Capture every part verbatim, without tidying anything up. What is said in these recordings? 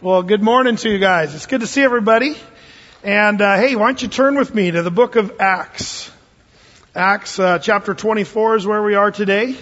Well, good morning to you guys. It's good to see everybody. And uh, hey, why don't you turn with me to the book of Acts. Acts uh, chapter twenty-four is where we are today.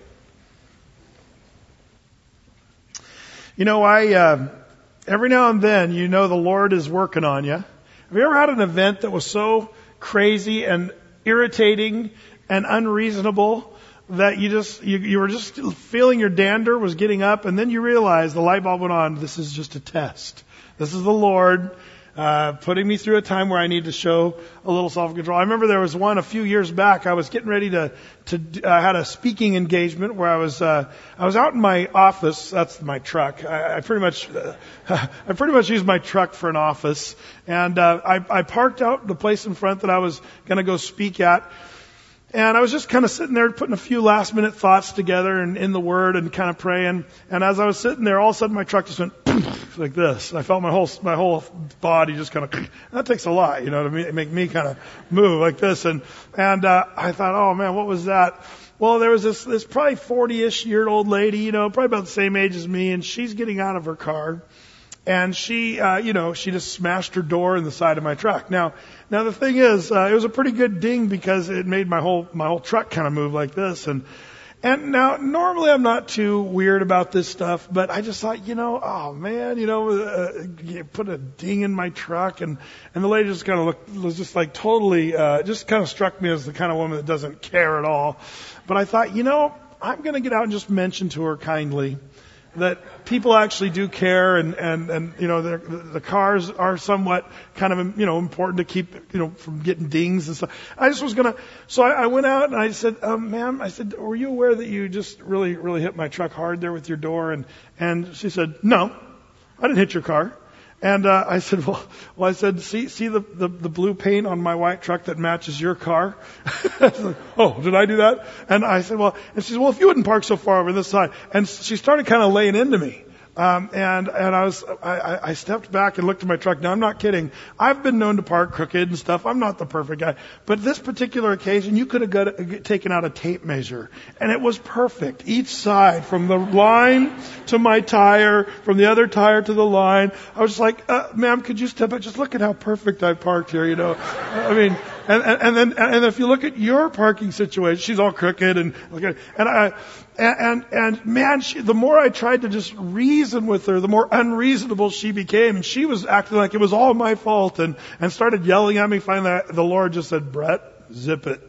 You know, I uh, every now and then, you know the Lord is working on you. Have you ever had an event that was so crazy and irritating and unreasonable that you just, you, you were just feeling your dander was getting up, and then you realize the light bulb went on. This is just a test. This is the Lord uh, putting me through a time where I need to show a little self-control. I remember there was one a few years back. I was getting ready to, to, I uh, had a speaking engagement where I was, uh, I was out in my office. That's my truck. I, I pretty much, uh, I pretty much used my truck for an office, and uh, I, I parked out the place in front that I was going to go speak at. And I was just kind of sitting there putting a few last minute thoughts together and in the Word and kind of praying. And as I was sitting there, all of a sudden my truck just went like this. I felt my whole, my whole body just kind of, that takes a lot, you know, to make me kind of move like this. And, and, uh, I thought, oh man, what was that? Well, there was this, this probably forty-ish year old lady, you know, probably about the same age as me, and she's getting out of her car. And she, uh, you know, she just smashed her door in the side of my truck. Now, now the thing is, uh, it was a pretty good ding because it made my whole, my whole truck kind of move like this. And, and now normally I'm not too weird about this stuff, but I just thought, you know, oh man, you know, uh, you put a ding in my truck, and, and the lady just kind of looked, was just like totally, uh, just kind of struck me as the kind of woman that doesn't care at all. But I thought, you know, I'm going to get out and just mention to her kindly that people actually do care, and, and, and you know, the, the cars are somewhat kind of, you know, important to keep, you know, from getting dings and stuff. I just was going to, so I, I went out and I said, um, ma'am, I said, were you aware that you just really, really hit my truck hard there with your door? And, and she said, no, I didn't hit your car. And, uh, I said, well, well, I said, see, see the, the, the blue paint on my white truck that matches your car? Like, oh, did I do that? And I said, well, and she said, well, if you wouldn't park so far over this side. And she started kind of laying into me. Um, and, and I was, I, I stepped back and looked at my truck. Now, I'm not kidding. I've been known to park crooked and stuff. I'm not the perfect guy. But this particular occasion, you could have got, taken out a tape measure, and it was perfect. Each side, from the line to my tire, from the other tire to the line. I was just like, uh, ma'am, could you step back? Just look at how perfect I parked here, you know. I mean, and, and, and then, and if you look at your parking situation, she's all crooked and, and I, And, and, and man, she, the more I tried to just reason with her, the more unreasonable she became. And she was acting like it was all my fault, and, and started yelling at me. Finally, the Lord just said, Brett, zip it.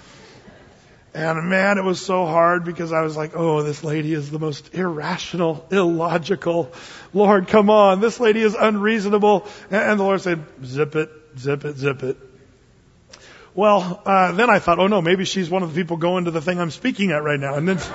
And man, it was so hard because I was like, oh, this lady is the most irrational, illogical. Lord, come on. This lady is unreasonable. And, and the Lord said, zip it, zip it, zip it. Well, uh, then I thought, oh no, maybe she's one of the people going to the thing I'm speaking at right now. And then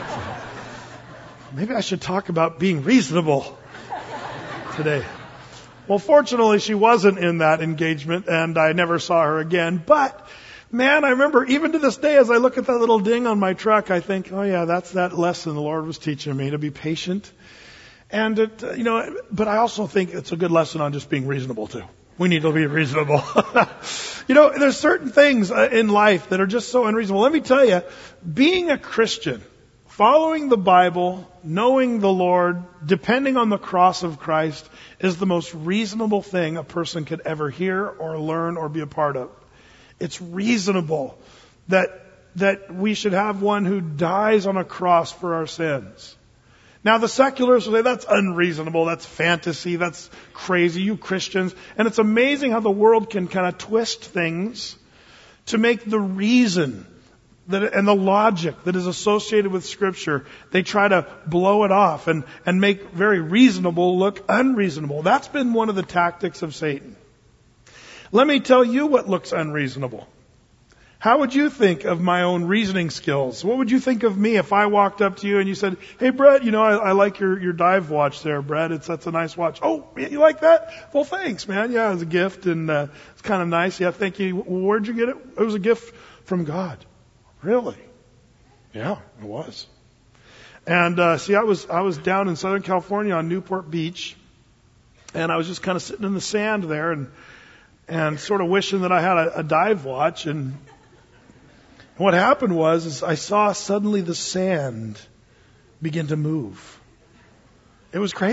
maybe I should talk about being reasonable today. Well, fortunately, she wasn't in that engagement, and I never saw her again. But man, I remember even to this day, as I look at that little ding on my truck, I think, oh yeah, that's that lesson the Lord was teaching me, to be patient. And it, you know, but I also think it's a good lesson on just being reasonable too. We need to be reasonable. You know, there's certain things in life that are just so unreasonable. Let me tell you, being a Christian, following the Bible, knowing the Lord, depending on the cross of Christ, is the most reasonable thing a person could ever hear or learn or be a part of. It's reasonable that, that we should have one who dies on a cross for our sins. Now, the secularists will say, that's unreasonable, that's fantasy, that's crazy, you Christians. And it's amazing how the world can kind of twist things to make the reason that, and the logic that is associated with Scripture, they try to blow it off and, and make very reasonable look unreasonable. That's been one of the tactics of Satan. Let me tell you what looks unreasonable. How would you think of my own reasoning skills? What would you think of me if I walked up to you and you said, hey, Brett, you know, I, I like your, your dive watch there, Brett. It's, that's a nice watch. Oh, you like that? Well, thanks, man. Yeah, it was a gift, and uh, it's kind of nice. Yeah, thank you. Where'd you get it? It was a gift from God. Really? Yeah, it was. And uh, see, I was I was down in Southern California on Newport Beach, and I was just kind of sitting in the sand there and and sort of wishing that I had a, a dive watch. And what happened was is I saw suddenly the sand begin to move. It was crazy.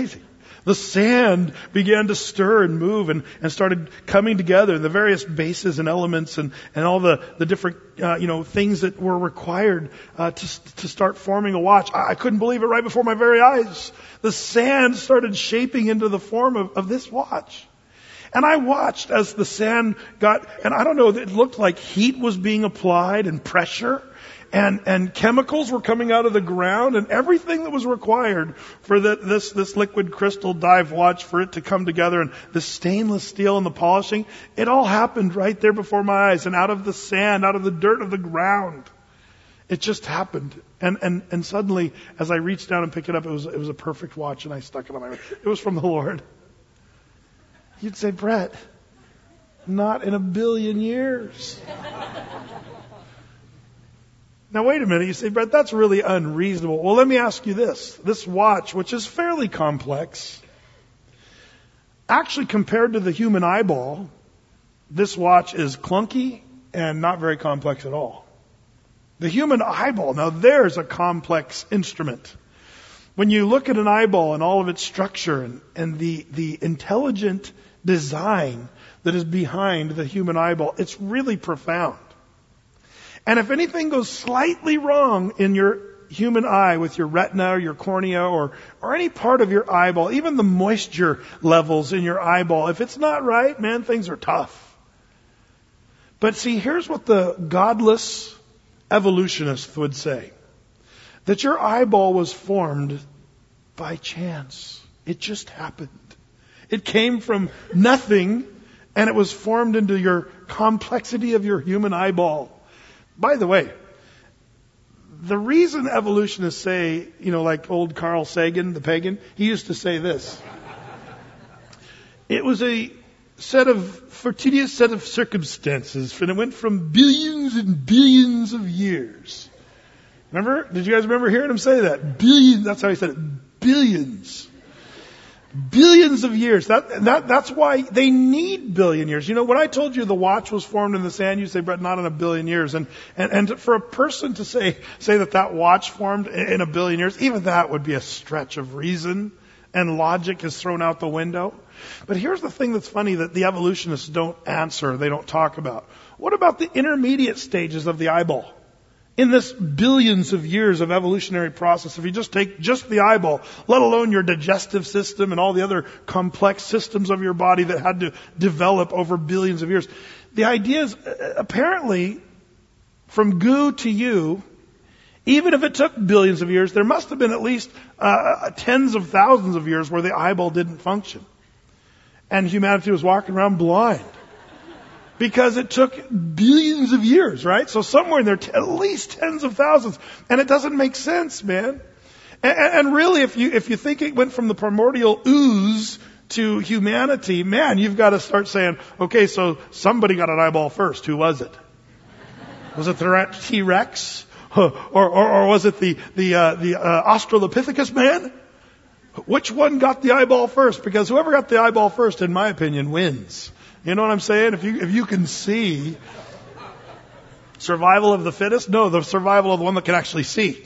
The sand began to stir and move and, and started coming together, the various bases and elements and, and all the, the different, uh, you know, things that were required uh, to, to start forming a watch. I, I couldn't believe it right before my very eyes. The sand started shaping into the form of, of this watch. And I watched as the sand got, and I don't know, it looked like heat was being applied and pressure. And, and chemicals were coming out of the ground, and everything that was required for the, this, this liquid crystal dive watch, for it to come together, and the stainless steel and the polishing, it all happened right there before my eyes, and out of the sand, out of the dirt of the ground. It just happened. And, and, and suddenly, as I reached down and picked it up, it was, it was a perfect watch, and I stuck it on my wrist. It was from the Lord. You'd say, Brett, not in a billion years. Now, wait a minute. You say, Brett, that's really unreasonable. Well, let me ask you this. This watch, which is fairly complex, actually compared to the human eyeball, this watch is clunky and not very complex at all. The human eyeball, now there's a complex instrument. When you look at an eyeball and all of its structure and, and the, the intelligent design that is behind the human eyeball, it's really profound. And if anything goes slightly wrong in your human eye with your retina or your cornea or, or any part of your eyeball, even the moisture levels in your eyeball, if it's not right, man, things are tough. But see, here's what the godless evolutionists would say. That your eyeball was formed by chance. It just happened. It came from nothing, and it was formed into your complexity of your human eyeball. By the way, the reason evolutionists say, you know, like old Carl Sagan, the pagan, he used to say this. It was a set of fortuitous set of circumstances, and it went from billions and billions of years. Remember? Did you guys remember hearing him say that? Billions. That's how he said it. Billions. Billions of years. That, that, that's why they need billion years. You know, when I told you the watch was formed in the sand, you say, Brett, not in a billion years. And, and, and for a person to say, say that that watch formed in a billion years, even that would be a stretch of reason, and logic is thrown out the window. But here's the thing that's funny that the evolutionists don't answer, they don't talk about. What about the intermediate stages of the eyeball? In this billions of years of evolutionary process, if you just take just the eyeball, let alone your digestive system and all the other complex systems of your body that had to develop over billions of years, the idea is apparently from goo to you, even if it took billions of years, there must have been at least uh, tens of thousands of years where the eyeball didn't function. And humanity was walking around blind. Because it took billions of years, right? So somewhere in there, t- at least tens of thousands. And it doesn't make sense, man. And, and really, if you if you think it went from the primordial ooze to humanity, man, you've got to start saying, okay, so somebody got an eyeball first. Who was it? Was it the T-Rex? Or, or, or was it the, the, uh, the uh, Australopithecus man? Which one got the eyeball first? Because whoever got the eyeball first, in my opinion, wins. You know what I'm saying? If you, if you can see survival of the fittest, no, the survival of the one that can actually see.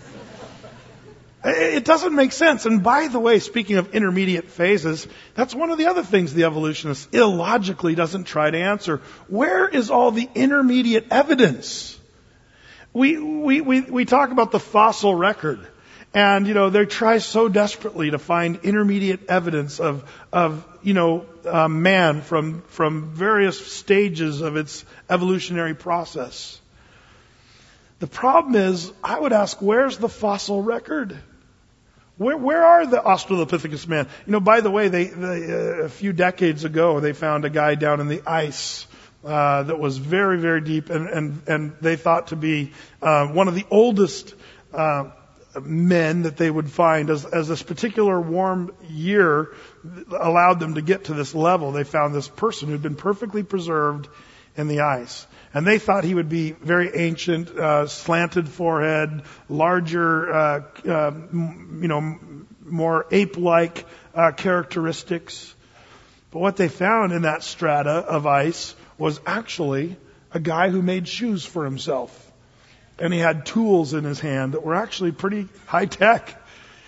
It doesn't make sense. And by the way, speaking of intermediate phases, that's one of the other things the evolutionist illogically doesn't try to answer. Where is all the intermediate evidence? We, we, we, we talk about the fossil record. And, you know, they try so desperately to find intermediate evidence of, of, you know, uh, man from, from various stages of its evolutionary process. The problem is, I would ask, where's the fossil record? Where, where are the Australopithecus man? You know, by the way, they, they uh, a few decades ago, they found a guy down in the ice, uh, that was very, very deep, and, and, and they thought to be, uh, one of the oldest, uh, men that they would find as, as this particular warm year allowed them to get to this level. They found this person who'd been perfectly preserved in the ice. And they thought he would be very ancient, uh, slanted forehead, larger, uh, uh, you know, more ape-like uh, characteristics. But what they found in that strata of ice was actually a guy who made shoes for himself. And he had tools in his hand that were actually pretty high tech.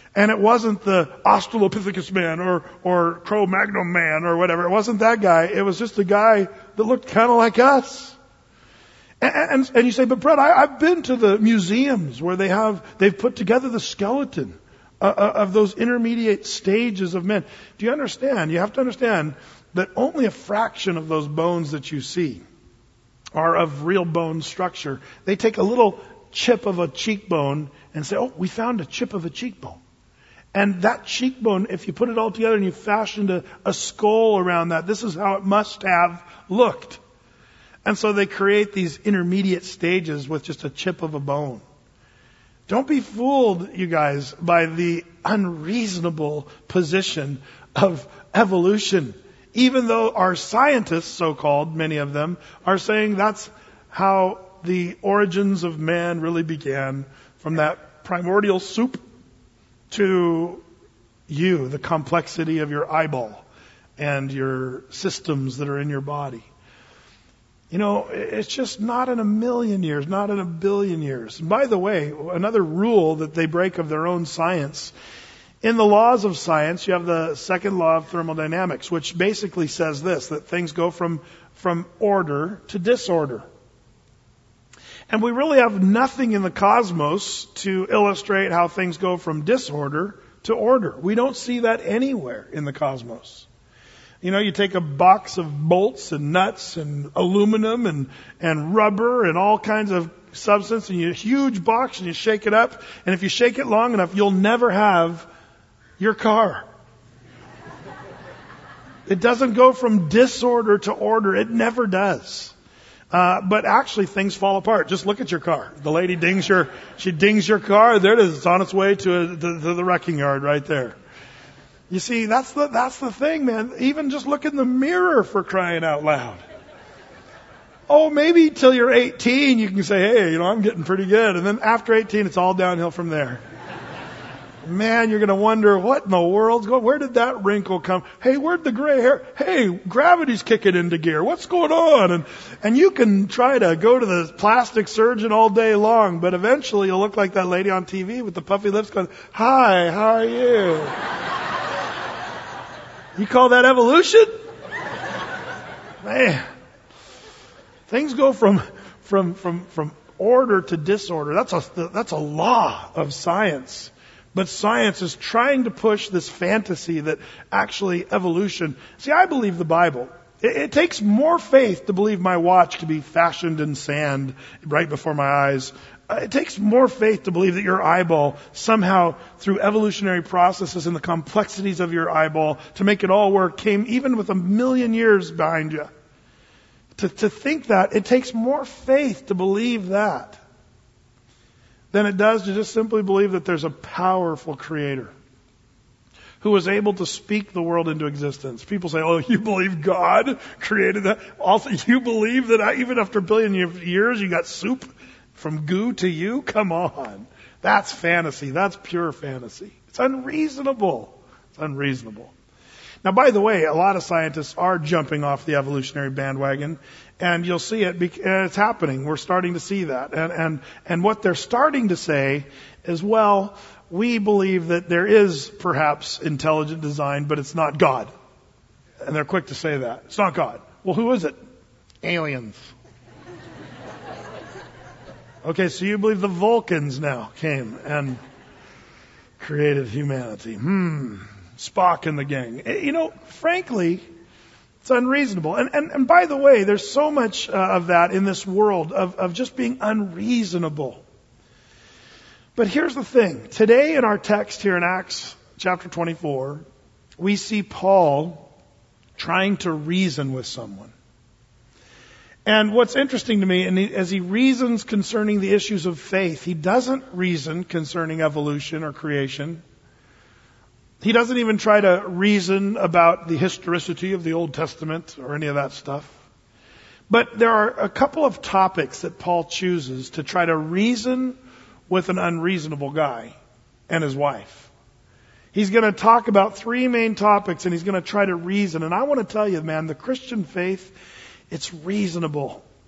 And it wasn't the Australopithecus man or, or Cro-Magnon man or whatever. It wasn't that guy. It was just a guy that looked kind of like us. And, and, and you say, but Brett, I, I've been to the museums where they have, they've put together the skeleton uh, of those intermediate stages of men. Do you understand? You have to understand that only a fraction of those bones that you see are of real bone structure. They take a little chip of a cheekbone and say, oh, we found a chip of a cheekbone. And that cheekbone, if you put it all together and you fashioned a, a skull around that, this is how it must have looked. And so they create these intermediate stages with just a chip of a bone. Don't be fooled, you guys, by the unreasonable position of evolution. Even though our scientists, so-called, many of them, are saying that's how the origins of man really began, from that primordial soup to you, the complexity of your eyeball and your systems that are in your body. You know, it's just not in a million years, not in a billion years. And by the way, another rule that they break of their own science, in the laws of science, you have the second law of thermodynamics, which basically says this, that things go from, from order to disorder. And we really have nothing in the cosmos to illustrate how things go from disorder to order. We don't see that anywhere in the cosmos. You know, you take a box of bolts and nuts and aluminum and, and rubber and all kinds of substance, and you a huge box, and you shake it up, and if you shake it long enough, you'll never have your car. It doesn't go from disorder to order. It never does. Uh, but actually things fall apart. Just look at your car. The lady dings your, she dings your car. There it is. It's on its way to, a, to, to the wrecking yard right there. You see, that's the, that's the thing, man. Even just look in the mirror, for crying out loud. Oh, maybe till you're eighteen, you can say, hey, you know, I'm getting pretty good. And then after eighteen, it's all downhill from there. Man, you're going to wonder, what in the world's going on? Where did that wrinkle come? Hey, where'd the gray hair? Hey, gravity's kicking into gear. What's going on? And, and you can try to go to the plastic surgeon all day long, but eventually you'll look like that lady on T V with the puffy lips going, hi, how are you? You call that evolution? Man. Things go from, from, from, from order to disorder. That's a, that's a law of science. But science is trying to push this fantasy that actually evolution. See, I believe the Bible. It, it takes more faith to believe my watch could be fashioned in sand right before my eyes. Uh, it takes more faith to believe that your eyeball somehow, through evolutionary processes and the complexities of your eyeball to make it all work, came even with a million years behind you. To, to think that, it takes more faith to believe that than it does to just simply believe that there's a powerful creator who was able to speak the world into existence. People say, oh, you believe God created that? Also, you believe that even after a billion years you got soup from goo to you? Come on. That's fantasy. That's pure fantasy. It's unreasonable. It's unreasonable. Now, by the way, a lot of scientists are jumping off the evolutionary bandwagon, and you'll see it, and it's happening. We're starting to see that. And, and, and what they're starting to say is, well, we believe that there is perhaps intelligent design, but it's not God. And they're quick to say that. It's not God. Well, who is it? Aliens. Okay, so you believe the Vulcans now came and created humanity. Hmm. Spock and the gang. You know, frankly, it's unreasonable. And, and, and by the way, there's so much uh, of that in this world, of, of just being unreasonable. But here's the thing. Today in our text here in Acts chapter twenty-four, we see Paul trying to reason with someone. And what's interesting to me, and he, as he reasons concerning the issues of faith, he doesn't reason concerning evolution or creation. He doesn't even try to reason about the historicity of the Old Testament or any of that stuff. But there are a couple of topics that Paul chooses to try to reason with an unreasonable guy and his wife. He's going to talk about three main topics, and he's going to try to reason. And I want to tell you, man, the Christian faith, it's reasonable.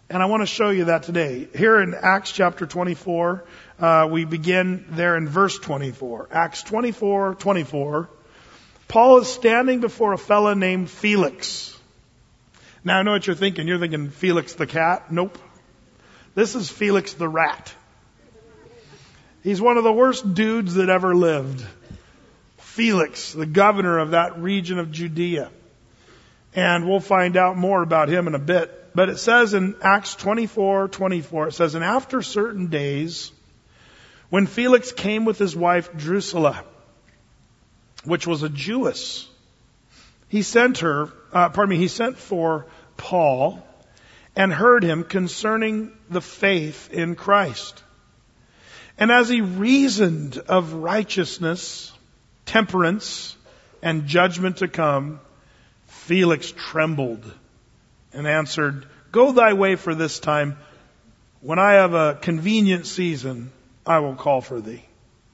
And I want to show you that today. Here in Acts chapter twenty-four, uh, we begin there in verse twenty-four. Acts twenty-four, twenty-four. Paul is standing before a fella named Felix. Now I know what you're thinking. You're thinking Felix the cat? Nope. This is Felix the rat. He's one of the worst dudes that ever lived. Felix, the governor of that region of Judea. And we'll find out more about him in a bit. But it says in Acts twenty-four, twenty-four, it says, and after certain days, when Felix came with his wife Drusilla, which was a Jewess, he sent her, uh, pardon me, he sent for Paul and heard him concerning the faith in Christ. And as he reasoned of righteousness, temperance, and judgment to come, Felix trembled and answered, go thy way for this time. When I have a convenient season, I will call for thee.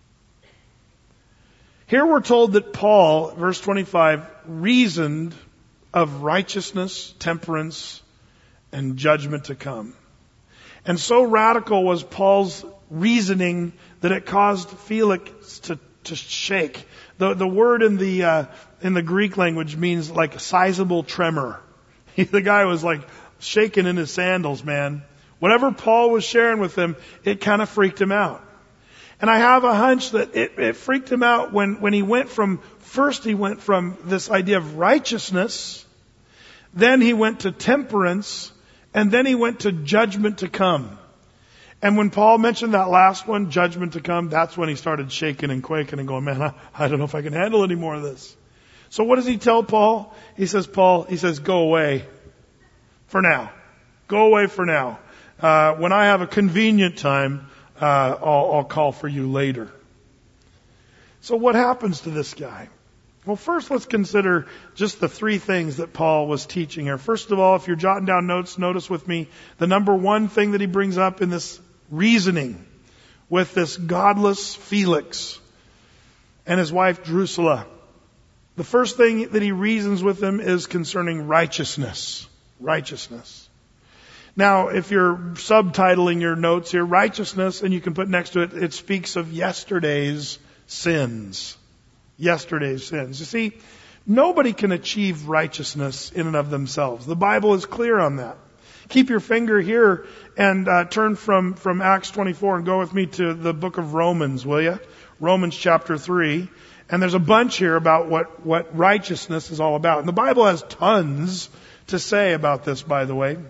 Here we're told that Paul, verse twenty-five, reasoned of righteousness, temperance, and judgment to come. And so radical was Paul's reasoning that it caused Felix to, to shake. The, the word in the, uh, in the Greek language means like a sizable tremor. The guy was like shaking in his sandals, man. Whatever Paul was sharing with him, it kind of freaked him out. And I have a hunch that it, it freaked him out when, when he went from, first he went from this idea of righteousness, then he went to temperance, and then he went to judgment to come. And when Paul mentioned that last one, judgment to come, that's when he started shaking and quaking and going, man, I, I don't know if I can handle any more of this. So what does he tell Paul? He says, Paul, he says, go away for now. Go away for now. Uh, when I have a convenient time, uh, I'll, I'll call for you later. So what happens to this guy? Well, first let's consider just the three things that Paul was teaching here. First of all, if you're jotting down notes, notice with me the number one thing that he brings up in this reasoning with this godless Felix and his wife Drusilla. The first thing that he reasons with them is concerning righteousness. Righteousness. Now, if you're subtitling your notes here, righteousness, and you can put next to it, it speaks of yesterday's sins. Yesterday's sins. You see, nobody can achieve righteousness in and of themselves. The Bible is clear on that. Keep your finger here and uh, turn from, from Acts twenty-four and go with me to the book of Romans, will you? Romans chapter three. And there's a bunch here about what, what righteousness is all about. And the Bible has tons to say about this, by the way.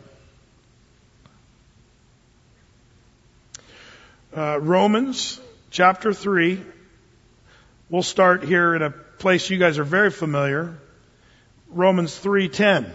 Uh, Romans chapter three. We'll start here in a place you guys are very familiar. Romans three ten.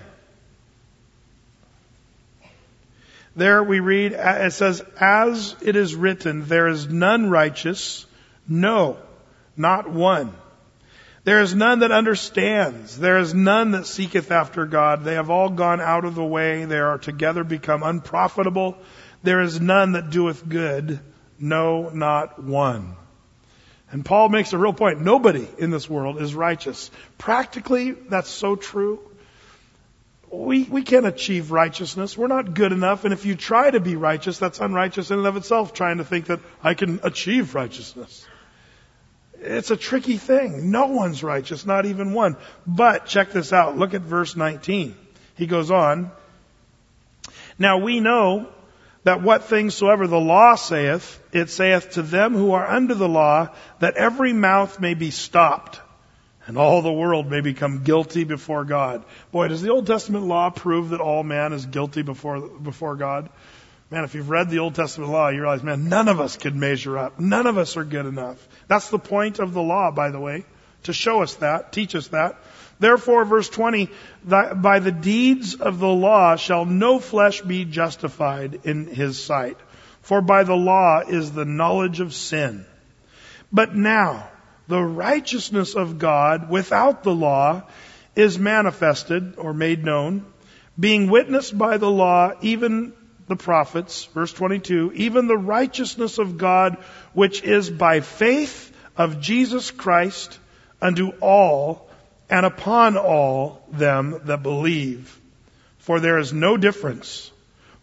There we read, it says, as it is written, there is none righteous, no, not one. There is none that understands. There is none that seeketh after God. They have all gone out of the way. They are together become unprofitable. There is none that doeth good. No, not one. And Paul makes a real point. Nobody in this world is righteous. Practically, that's so true. We, we can't achieve righteousness. We're not good enough. And if you try to be righteous, that's unrighteous in and of itself, trying to think that I can achieve righteousness. It's a tricky thing. No one's righteous, not even one. But check this out. Look at verse nineteen. He goes on. Now we know that what things soever the law saith, it saith to them who are under the law, that every mouth may be stopped, and all the world may become guilty before God. Boy, does the Old Testament law prove that all man is guilty before before God? Man, if you've read the Old Testament law, you realize, man, none of us can measure up. None of us are good enough. That's the point of the law, by the way, to show us that, teach us that. Therefore, verse twenty, by the deeds of the law shall no flesh be justified in his sight. For by the law is the knowledge of sin. But now, the righteousness of God without the law is manifested or made known, being witnessed by the law, even the prophets, verse twenty-two, even the righteousness of God, which is by faith of Jesus Christ unto all and upon all them that believe. For there is no difference.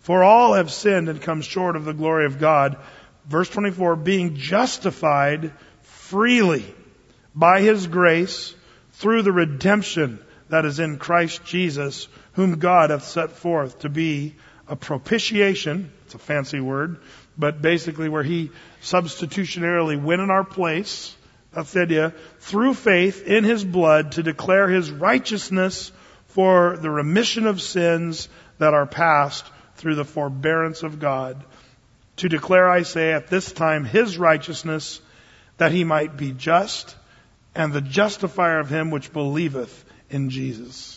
For all have sinned and come short of the glory of God. Verse twenty-four, being justified freely by His grace through the redemption that is in Christ Jesus, whom God hath set forth to be a propitiation. It's a fancy word, but basically where He substitutionarily went in our place. That's the idea. Through faith in His blood to declare His righteousness for the remission of sins that are past through the forbearance of God. To declare, I say, at this time His righteousness, that He might be just and the justifier of him which believeth in Jesus.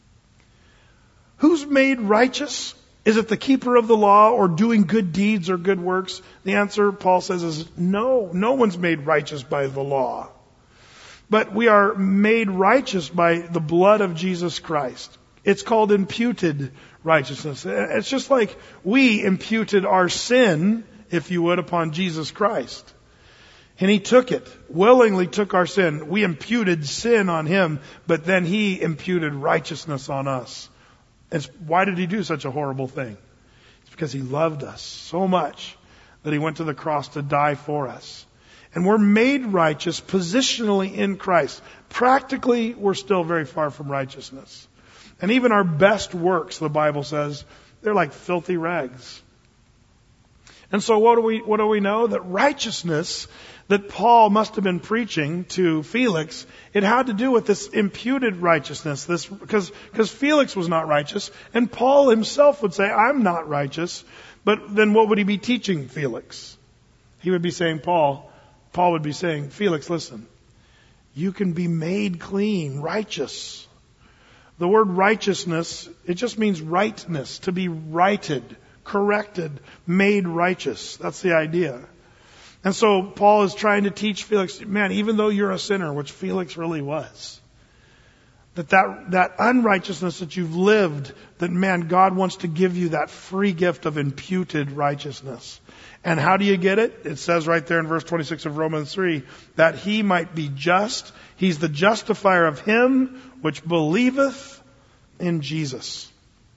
Who's made righteous? Is it the keeper of the law or doing good deeds or good works? The answer, Paul says, is no. No one's made righteous by the law. But we are made righteous by the blood of Jesus Christ. It's called imputed righteousness. It's just like we imputed our sin, if you would, upon Jesus Christ. And He took it, willingly took our sin. We imputed sin on Him, but then He imputed righteousness on us. And why did He do such a horrible thing? It's because He loved us so much that He went to the cross to die for us. And we're made righteous positionally in Christ. Practically, we're still very far from righteousness. And even our best works, the Bible says, they're like filthy rags. And so what do we, what do we know? That righteousness that Paul must have been preaching to Felix, it had to do with this imputed righteousness. This, because, because Felix was not righteous, and Paul himself would say, I'm not righteous. But then what would he be teaching Felix? He would be saying, Paul, Paul would be saying, Felix, listen, you can be made clean, righteous. The word righteousness, it just means rightness, to be righted, corrected, made righteous. That's the idea. And so Paul is trying to teach Felix, man, even though you're a sinner, which Felix really was, that that, that unrighteousness that you've lived, that man, God wants to give you that free gift of imputed righteousness. And how do you get it? It says right there in verse twenty-six of Romans three, that He might be just. He's the justifier of him which believeth in Jesus.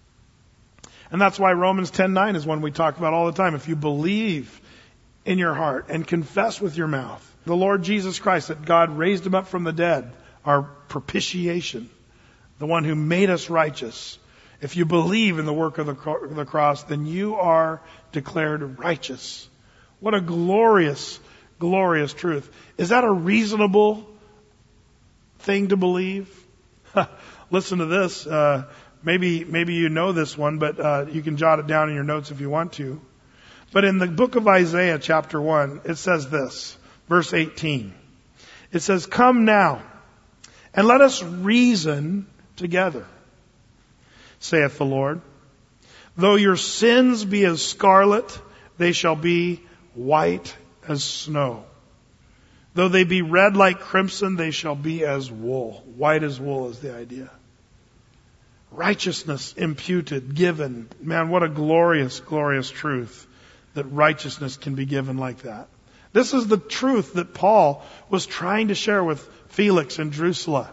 And that's why Romans ten nine is one we talk about all the time. If you believe in your heart and confess with your mouth the Lord Jesus Christ, that God raised Him up from the dead, our propitiation, the one who made us righteous. If you believe in the work of the, cro- the cross, then you are declared righteous. What a glorious, glorious truth. Is that a reasonable thing to believe? Listen to this. Uh, maybe, maybe you know this one, but uh, you can jot it down in your notes if you want to. But in the book of Isaiah, chapter one, it says this, verse eighteen. It says, come now, and let us reason together, saith the Lord. Though your sins be as scarlet, they shall be white as snow. Though they be red like crimson, they shall be as wool. White as wool is the idea. Righteousness imputed, given. Man, what a glorious, glorious truth that righteousness can be given like that. This is the truth that Paul was trying to share with Felix and Drusilla.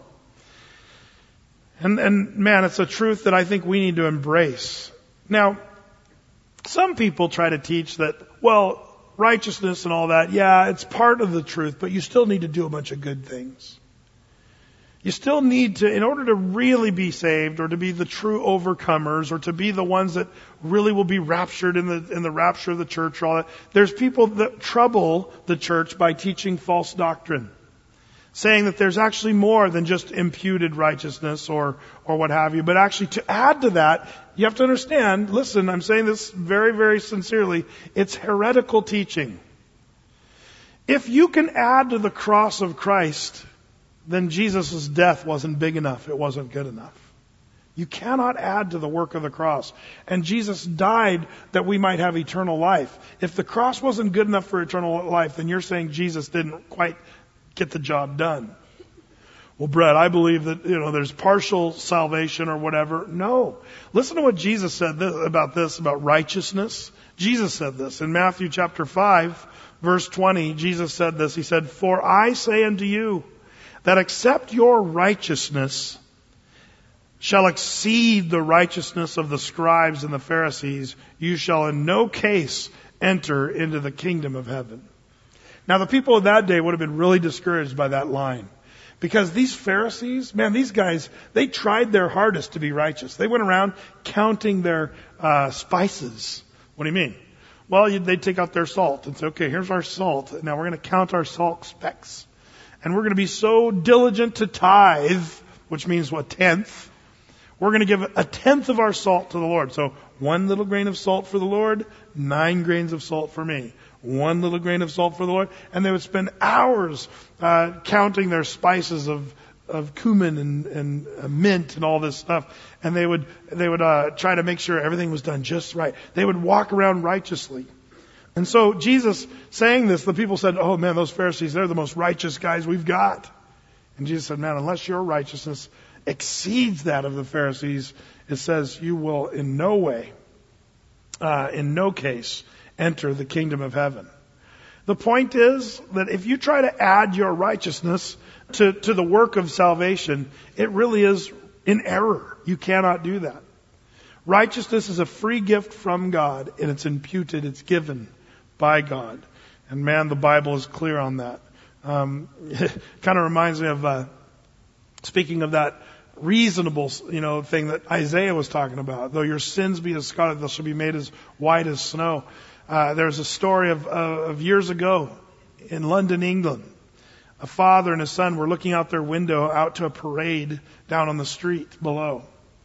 And, and man, it's a truth that I think we need to embrace. Now, some people try to teach that, well, righteousness and all that, yeah, it's part of the truth, but you still need to do a bunch of good things. You still need to, in order to really be saved or to be the true overcomers or to be the ones that really will be raptured in the, in the rapture of the church or all that, there's people that trouble the church by teaching false doctrine. Saying that there's actually more than just imputed righteousness or, or what have you. But actually to add to that, you have to understand, listen, I'm saying this very, very sincerely, it's heretical teaching. If you can add to the cross of Christ, then Jesus' death wasn't big enough. It wasn't good enough. You cannot add to the work of the cross. And Jesus died that we might have eternal life. If the cross wasn't good enough for eternal life, then you're saying Jesus didn't quite get the job done. Well, Brett, I believe that, you know, there's partial salvation or whatever. No. Listen to what Jesus said this, about this, about righteousness. Jesus said this in Matthew chapter five, verse twenty. Jesus said this. He said, for I say unto you, that except your righteousness shall exceed the righteousness of the scribes and the Pharisees, you shall in no case enter into the kingdom of heaven. Now the people of that day would have been really discouraged by that line. Because these Pharisees, man, these guys, they tried their hardest to be righteous. They went around counting their uh, spices. What do you mean? Well, you, they'd take out their salt and say, okay, here's our salt. Now we're going to count our salt specks. And we're going to be so diligent to tithe, which means what, tenth? We're going to give a tenth of our salt to the Lord. So one little grain of salt for the Lord, nine grains of salt for me. One little grain of salt for the Lord. And they would spend hours uh, counting their spices of of cumin and, and uh, mint and all this stuff. And they would they would uh, try to make sure everything was done just right. They would walk around righteously. And so Jesus saying this, the people said, oh man, those Pharisees, they're the most righteous guys we've got. And Jesus said, man, unless your righteousness exceeds that of the Pharisees, it says you will in no way, uh, in no case, enter the kingdom of heaven. The point is that if you try to add your righteousness to, to the work of salvation, it really is in error. You cannot do that. Righteousness is a free gift from God, and it's imputed, it's given by God. And man, the Bible is clear on that. Um, it kind of reminds me of, uh, speaking of that reasonable, you know, thing that Isaiah was talking about. Though your sins be as scarlet, they shall be made as white as snow. Uh, there's a story of, uh, of years ago in London, England. A father and his son were looking out their window out to a parade down on the street below.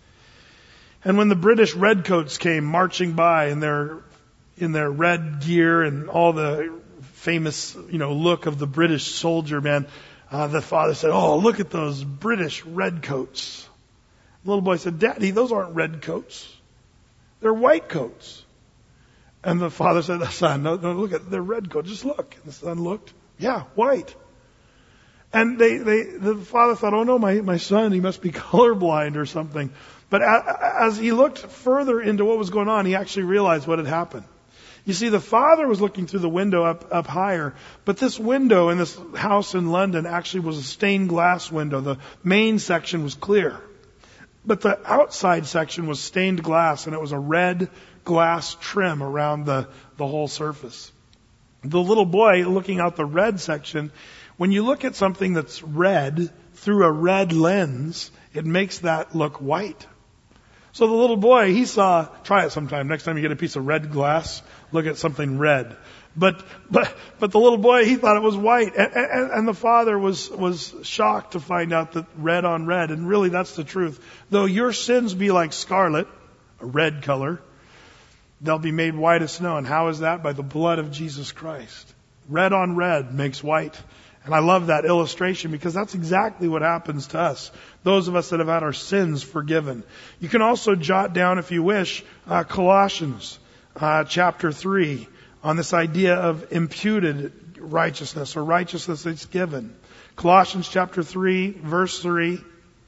And when the British redcoats came marching by in their in their red gear and all the famous, you know, look of the British soldier, man, uh, the father said, "Oh, look at those British redcoats." The little boy said, "Daddy, those aren't redcoats. They're white coats." And the father said, "Son, no, no, look at they're redcoats. Just look." And the son looked, "Yeah, white." And they, they, the father thought, "Oh no, my, my son, he must be colorblind or something." But as he looked further into what was going on, he actually realized what had happened. You see, the father was looking through the window up, up higher, but this window in this house in London actually was a stained glass window. The main section was clear, but the outside section was stained glass, and it was a red glass trim around the, the whole surface. The little boy looking out the red section, when you look at something that's red through a red lens, it makes that look white. So the little boy, he saw, try it sometime. Next time you get a piece of red glass, look at something red. But, but, but the little boy, he thought it was white. And, and, and the father was, was shocked to find out that red on red. And really that's the truth. Though your sins be like scarlet, a red color, they'll be made white as snow. And how is that? By the blood of Jesus Christ. Red on red makes white. And I love that illustration because that's exactly what happens to us, those of us that have had our sins forgiven. You can also jot down, if you wish, uh, Colossians uh, chapter three on this idea of imputed righteousness or righteousness that's given. Colossians chapter three, verse three.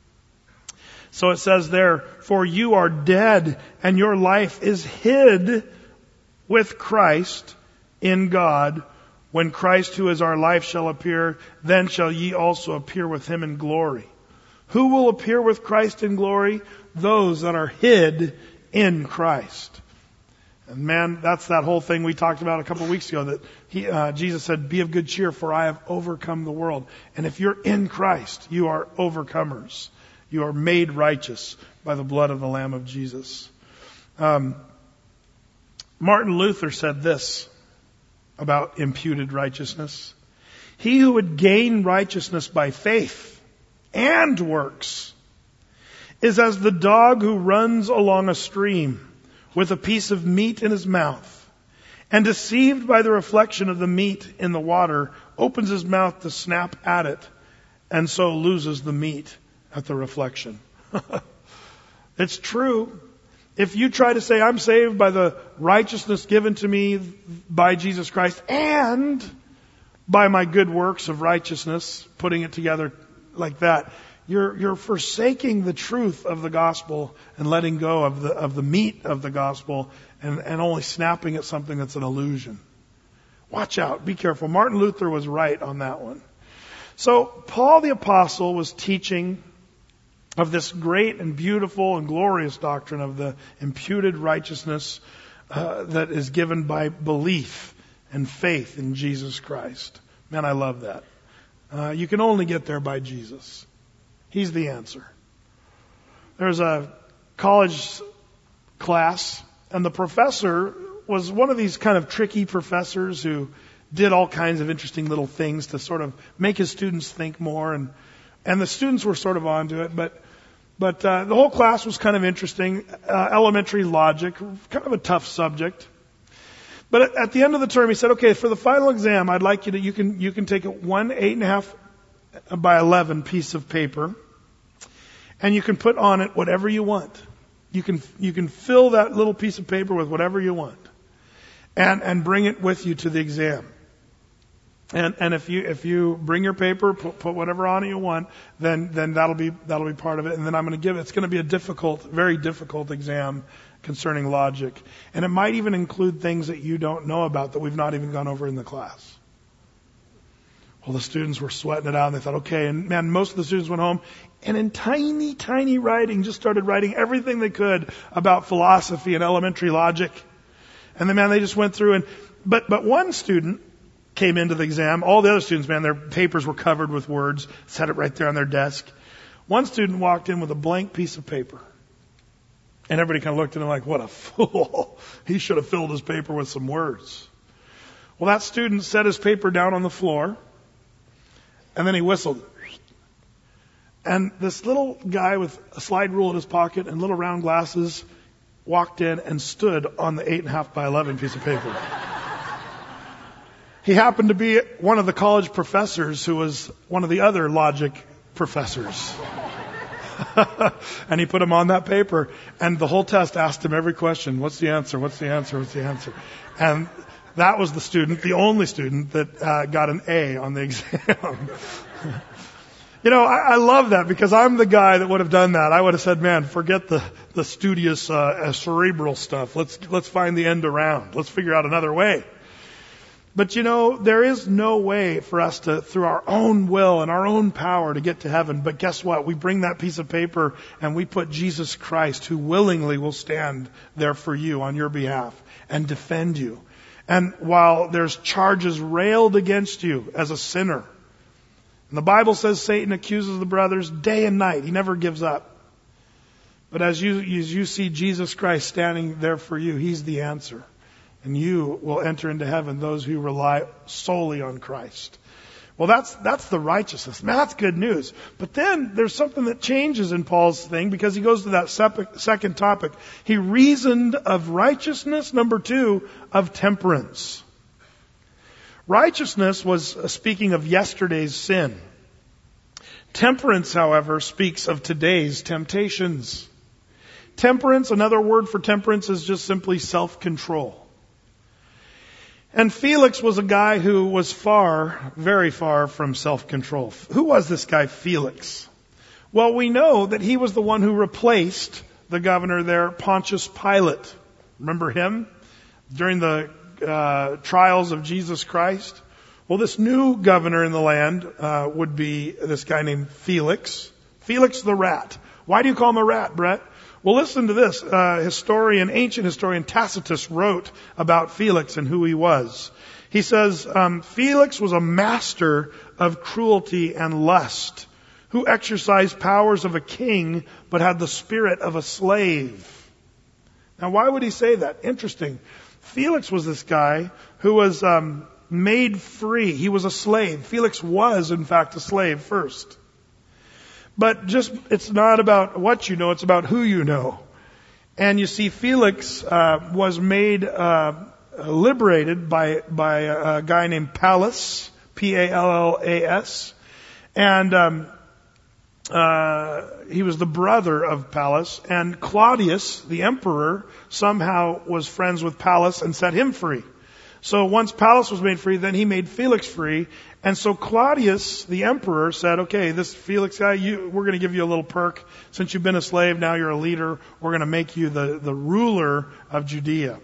So it says there, "For you are dead, and your life is hid with Christ in God. When Christ, who is our life, shall appear, then shall ye also appear with him in glory." Who will appear with Christ in glory? Those that are hid in Christ. And man, that's that whole thing we talked about a couple of weeks ago, that he, uh, Jesus said, "Be of good cheer, for I have overcome the world." And if you're in Christ, you are overcomers. You are made righteous by the blood of the Lamb of Jesus. Um, Martin Luther said this about imputed righteousness: "He who would gain righteousness by faith and works is as the dog who runs along a stream with a piece of meat in his mouth, and deceived by the reflection of the meat in the water, opens his mouth to snap at it, and so loses the meat at the reflection." It's true. If you try to say, "I'm saved by the righteousness given to me by Jesus Christ and by my good works of righteousness," putting it together like that, you're, you're forsaking the truth of the gospel and letting go of the, of the meat of the gospel and, and only snapping at something that's an illusion. Watch out. Be careful. Martin Luther was right on that one. So Paul the Apostle was teaching of this great and beautiful and glorious doctrine of the imputed righteousness uh, that is given by belief and faith in Jesus Christ. Man, I love that. Uh, you can only get there by Jesus. He's the answer. There's a college class, and the professor was one of these kind of tricky professors who did all kinds of interesting little things to sort of make his students think more, and and the students were sort of onto it, but but uh, the whole class was kind of interesting. Uh, elementary logic, kind of a tough subject. But at, at the end of the term, he said, "Okay, for the final exam, I'd like you to you can you can take one eight and a half by eleven piece of paper, and you can put on it whatever you want. You can you can fill that little piece of paper with whatever you want, and and bring it with you to the exam. And and if you if you bring your paper, put, put whatever on it you want, then then that'll be that'll be part of it. And then I'm going to give it. It's going to be a difficult, very difficult exam concerning logic, and it might even include things that you don't know about that we've not even gone over in the class." Well, the students were sweating it out, and they thought, okay. And man, most of the students went home, and in tiny, tiny writing, just started writing everything they could about philosophy and elementary logic. And then, man, they just went through and, but, but one student came into the exam. All the other students, man, their papers were covered with words, set it right there on their desk. One student walked in with a blank piece of paper. And everybody kind of looked at him like, what a fool. He should have filled his paper with some words. Well, that student set his paper down on the floor. And then he whistled. And this little guy with a slide rule in his pocket and little round glasses walked in and stood on the eight and a half by eleven piece of paper. He happened to be one of the college professors who was one of the other logic professors. And he put him on that paper. And the whole test asked him every question. What's the answer? What's the answer? What's the answer? And that was the student, the only student that uh, got an A on the exam. You know, I, I love that because I'm the guy that would have done that. I would have said, man, forget the, the studious, uh, cerebral stuff. Let's, let's find the end around. Let's figure out another way. But you know, there is no way for us to, through our own will and our own power, to get to heaven. But guess what? We bring that piece of paper and we put Jesus Christ, who willingly will stand there for you on your behalf and defend you. And while there's charges railed against you as a sinner, and the Bible says Satan accuses the brothers day and night. He never gives up. But as you, as you see Jesus Christ standing there for you, He's the answer. And you will enter into heaven, those who rely solely on Christ. Well, that's, that's the righteousness. Man, that's good news. But then there's something that changes in Paul's thing because he goes to that second topic. He reasoned of righteousness. Number two, of temperance. Righteousness was speaking of yesterday's sin. Temperance, however, speaks of today's temptations. Temperance, another word for temperance is just simply self-control. And Felix was a guy who was far, very far from self-control. Who was this guy, Felix? Well, we know that he was the one who replaced the governor there, Pontius Pilate. Remember him? During the uh, trials of Jesus Christ. Well, this new governor in the land uh, would be this guy named Felix. Felix the rat. Why do you call him a rat, Brett? Well, listen to this. Uh, historian, ancient historian Tacitus wrote about Felix and who he was. He says, um, Felix was a master of cruelty and lust, who exercised powers of a king, but had the spirit of a slave. Now, why would he say that? Interesting. Felix was this guy who was um, made free. He was a slave. Felix was, in fact, a slave first. But just, it's not about what you know, it's about who you know. And you see, Felix uh, was made uh, liberated by by a guy named Pallas, P A L L A S. And um, uh, he was the brother of Pallas. And Claudius, the emperor, somehow was friends with Pallas and set him free. So once Pallas was made free, then he made Felix free. And so Claudius, the emperor, said, okay, this Felix guy, you, we're going to give you a little perk. Since you've been a slave, now you're a leader. We're going to make you the, the ruler of Judea.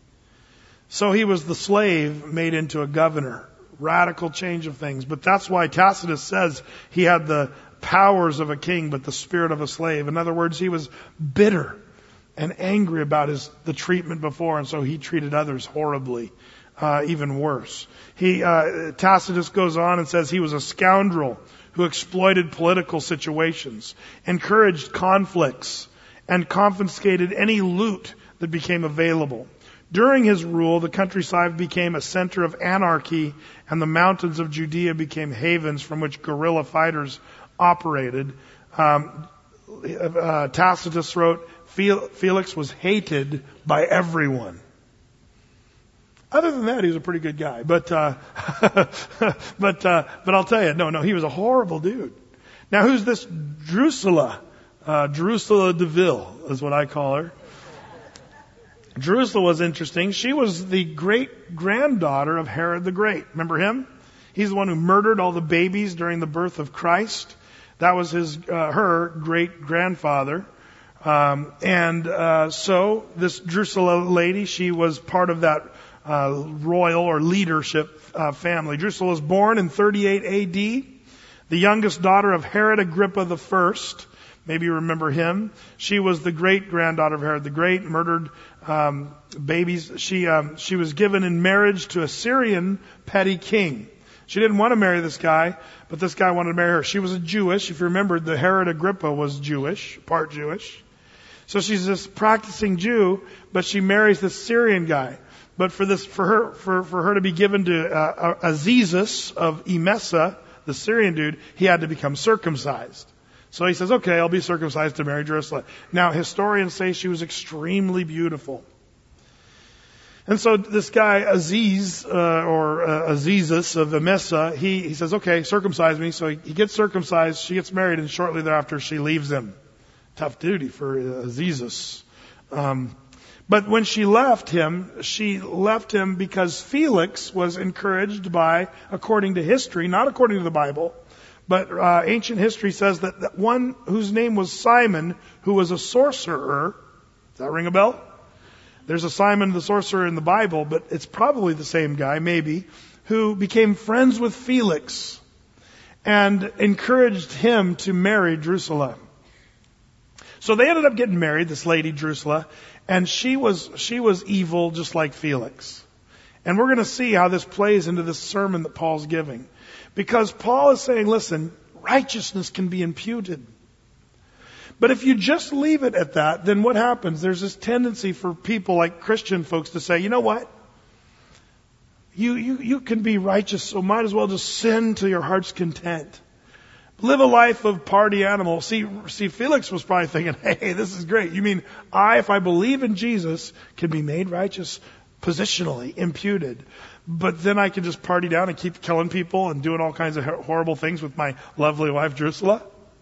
So he was the slave made into a governor. Radical change of things. But that's why Tacitus says he had the powers of a king, but the spirit of a slave. In other words, he was bitter and angry about his the treatment before, and so he treated others horribly, uh, even worse. He uh, Tacitus goes on and says he was a scoundrel who exploited political situations, encouraged conflicts, and confiscated any loot that became available. During his rule, the countryside became a center of anarchy, and the mountains of Judea became havens from which guerrilla fighters operated. Um, uh, Tacitus wrote, Felix was hated by everyone. Other than that, he was a pretty good guy. But, uh, but, uh, but I'll tell you, no, no, he was a horrible dude. Now, who's this Drusilla? Uh, Drusilla de Vil is what I call her. Drusilla was interesting. She was the great granddaughter of Herod the Great. Remember him? He's the one who murdered all the babies during the birth of Christ. That was his, uh, her great grandfather. Um, and, uh, so this Drusilla lady, she was part of that Uh, royal or leadership uh, family. Drusilla was born in thirty-eight A D, the youngest daughter of Herod Agrippa the First. Maybe you remember him. She was the great granddaughter of Herod the Great, murdered um, babies. She um, she was given in marriage to a Syrian petty king. She didn't want to marry this guy, but this guy wanted to marry her. She was a Jewish. If you remember, the Herod Agrippa was Jewish, part Jewish. So she's this practicing Jew, but she marries this Syrian guy. But for this, for her, for, for her to be given to uh, Azizus of Emesa, the Syrian dude, he had to become circumcised. So he says, okay, I'll be circumcised to marry Drusilla. Now, historians say she was extremely beautiful. And so this guy, Aziz, uh, or uh, Azizus of Emesa, he, he says, okay, circumcise me. So he, he gets circumcised, she gets married, and shortly thereafter she leaves him. Tough duty for uh, Azizus. Um, But when she left him, she left him because Felix was encouraged by, according to history, not according to the Bible, but uh, ancient history says that, that one whose name was Simon, who was a sorcerer. Does that ring a bell? There's a Simon the sorcerer in the Bible, but it's probably the same guy, maybe, who became friends with Felix and encouraged him to marry Drusilla. So they ended up getting married, this lady Drusilla, and she was she was evil just like Felix. And we're going to see how this plays into this sermon that Paul's giving. Because Paul is saying, listen, righteousness can be imputed. But if you just leave it at that, then what happens? There's this tendency for people like Christian folks to say, you know what? You, you, you can be righteous, so might as well just sin to your heart's content. Live a life of party animal. See, see, Felix was probably thinking, hey, this is great. You mean I, if I believe in Jesus, can be made righteous positionally, imputed. But then I can just party down and keep killing people and doing all kinds of horrible things with my lovely wife, Drusilla?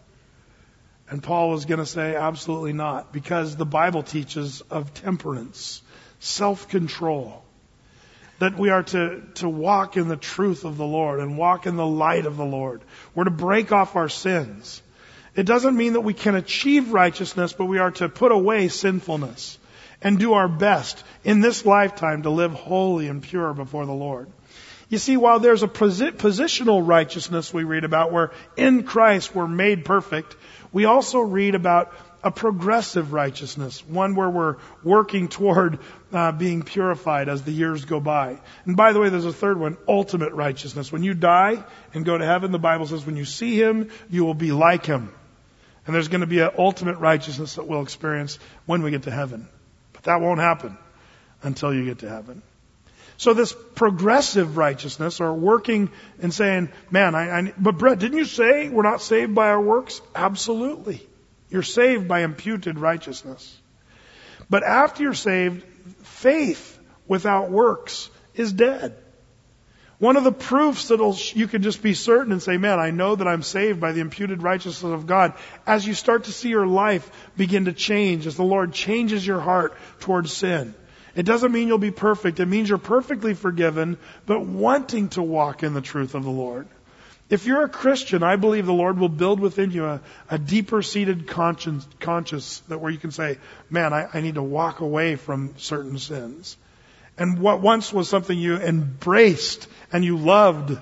And Paul was going to say, absolutely not. Because the Bible teaches of temperance, self-control. That we are to, to walk in the truth of the Lord and walk in the light of the Lord. We're to break off our sins. It doesn't mean that we can achieve righteousness, but we are to put away sinfulness and do our best in this lifetime to live holy and pure before the Lord. You see, while there's a posi- positional righteousness we read about where in Christ we're made perfect, we also read about a progressive righteousness, one where we're working toward uh, being purified as the years go by. And by the way, there's a third one, ultimate righteousness. When you die and go to heaven, the Bible says when you see Him, you will be like Him. And there's going to be an ultimate righteousness that we'll experience when we get to heaven. But that won't happen until you get to heaven. So this progressive righteousness, or working and saying, man, I, I but Brett, didn't you say we're not saved by our works? Absolutely. You're saved by imputed righteousness. But after you're saved, faith without works is dead. One of the proofs that you can just be certain and say, man, I know that I'm saved by the imputed righteousness of God, as you start to see your life begin to change, as the Lord changes your heart towards sin. It doesn't mean you'll be perfect. It means you're perfectly forgiven, but wanting to walk in the truth of the Lord. If you're a Christian, I believe the Lord will build within you a, a deeper-seated conscience, conscience that where you can say, man, I, I need to walk away from certain sins. And what once was something you embraced and you loved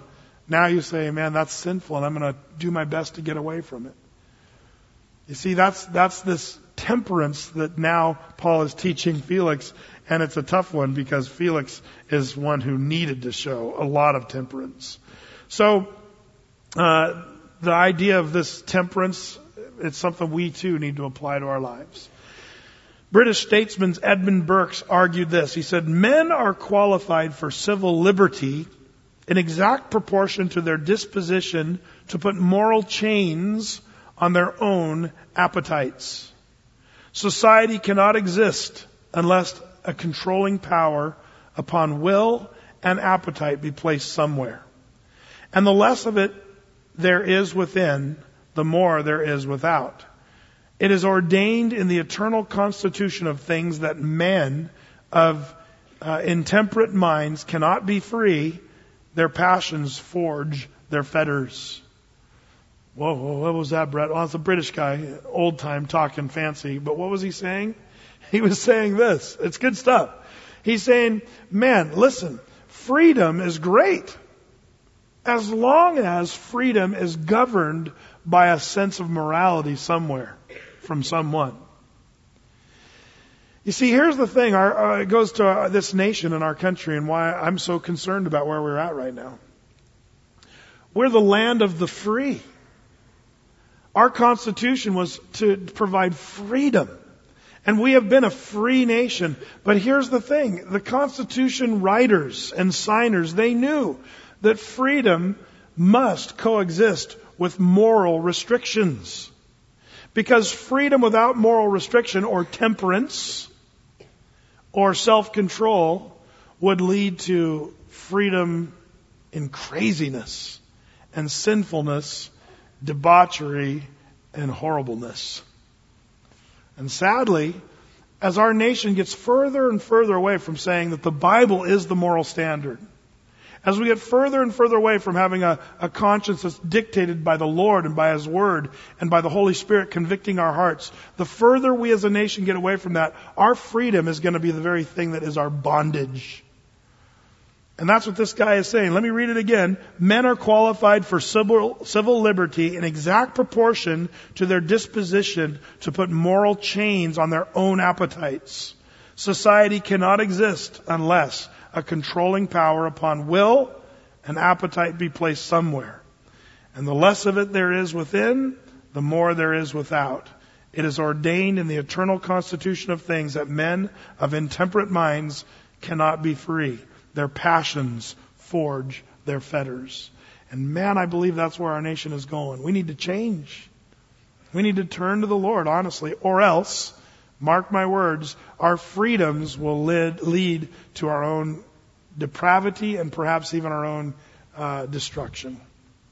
Now you say, man, that's sinful, and I'm going to do my best to get away from it. You see, that's that's this temperance that now Paul is teaching Felix, and it's a tough one because Felix is one who needed to show a lot of temperance. So, uh, the idea of this temperance, it's something we too need to apply to our lives. British statesman Edmund Burke argued this. He said, men are qualified for civil liberty in exact proportion to their disposition to put moral chains on their own appetites. Society cannot exist unless a controlling power upon will and appetite be placed somewhere. And the less of it there is within, the more there is without. It is ordained in the eternal constitution of things that men of uh, intemperate minds cannot be free. Their passions forge their fetters. Whoa, whoa, what was that, Brett? Oh, it's a British guy, old time, talking fancy. But what was he saying? He was saying this. It's good stuff. He's saying, man, listen, freedom is great as long as freedom is governed by a sense of morality somewhere from someone. You see, here's the thing. Our, uh, it goes to uh, this nation and our country and why I'm so concerned about where we're at right now. We're the land of the free. Our Constitution was to provide freedom. And we have been a free nation. But here's the thing. The Constitution writers and signers, they knew that freedom must coexist with moral restrictions. Because freedom without moral restriction or temperance or self-control would lead to freedom in craziness and sinfulness, debauchery, and horribleness. And sadly, as our nation gets further and further away from saying that the Bible is the moral standard, as we get further and further away from having a, a conscience that's dictated by the Lord and by His Word and by the Holy Spirit convicting our hearts, the further we as a nation get away from that, our freedom is going to be the very thing that is our bondage. And that's what this guy is saying. Let me read it again. Men are qualified for civil, civil liberty in exact proportion to their disposition to put moral chains on their own appetites. Society cannot exist unless a controlling power upon will and appetite be placed somewhere. And the less of it there is within, the more there is without. It is ordained in the eternal constitution of things that men of intemperate minds cannot be free. Their passions forge their fetters. And man, I believe that's where our nation is going. We need to change. We need to turn to the Lord, honestly, or else, mark my words, our freedoms will lead, lead to our own depravity and perhaps even our own uh, destruction.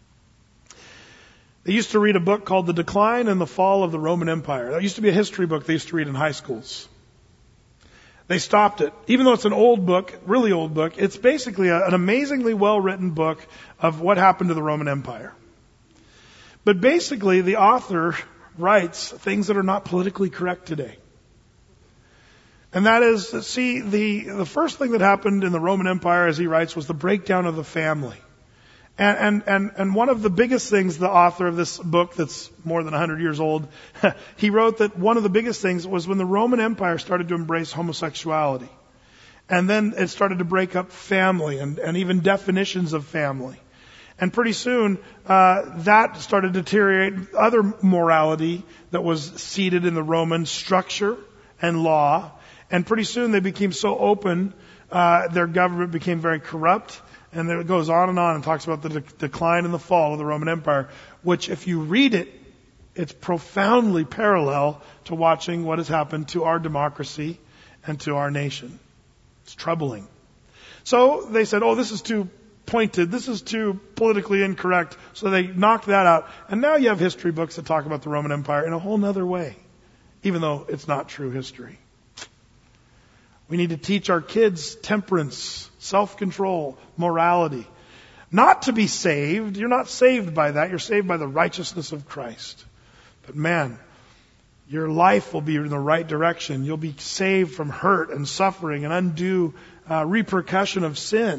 They used to read a book called The Decline and the Fall of the Roman Empire. That used to be a history book they used to read in high schools. They stopped it. Even though it's an old book, really old book, it's basically a, an amazingly well-written book of what happened to the Roman Empire. But basically, the author writes things that are not politically correct today. And that is, see, the, the first thing that happened in the Roman Empire, as he writes, was the breakdown of the family. And, and, and, and one of the biggest things, the author of this book that's more than one hundred years old, he wrote that one of the biggest things was when the Roman Empire started to embrace homosexuality. And then it started to break up family and, and even definitions of family. And pretty soon, uh, that started to deteriorate other morality that was seated in the Roman structure and law. And pretty soon they became so open, uh, their government became very corrupt. And then it goes on and on and talks about the de- decline and the fall of the Roman Empire, which if you read it, it's profoundly parallel to watching what has happened to our democracy and to our nation. It's troubling. So they said, oh, this is too pointed. This is too politically incorrect. So they knocked that out. And now you have history books that talk about the Roman Empire in a whole nother way, even though it's not true history. We need to teach our kids temperance, self-control, morality. Not to be saved. You're not saved by that. You're saved by the righteousness of Christ. But man, your life will be in the right direction. You'll be saved from hurt and suffering and undue uh, repercussion of sin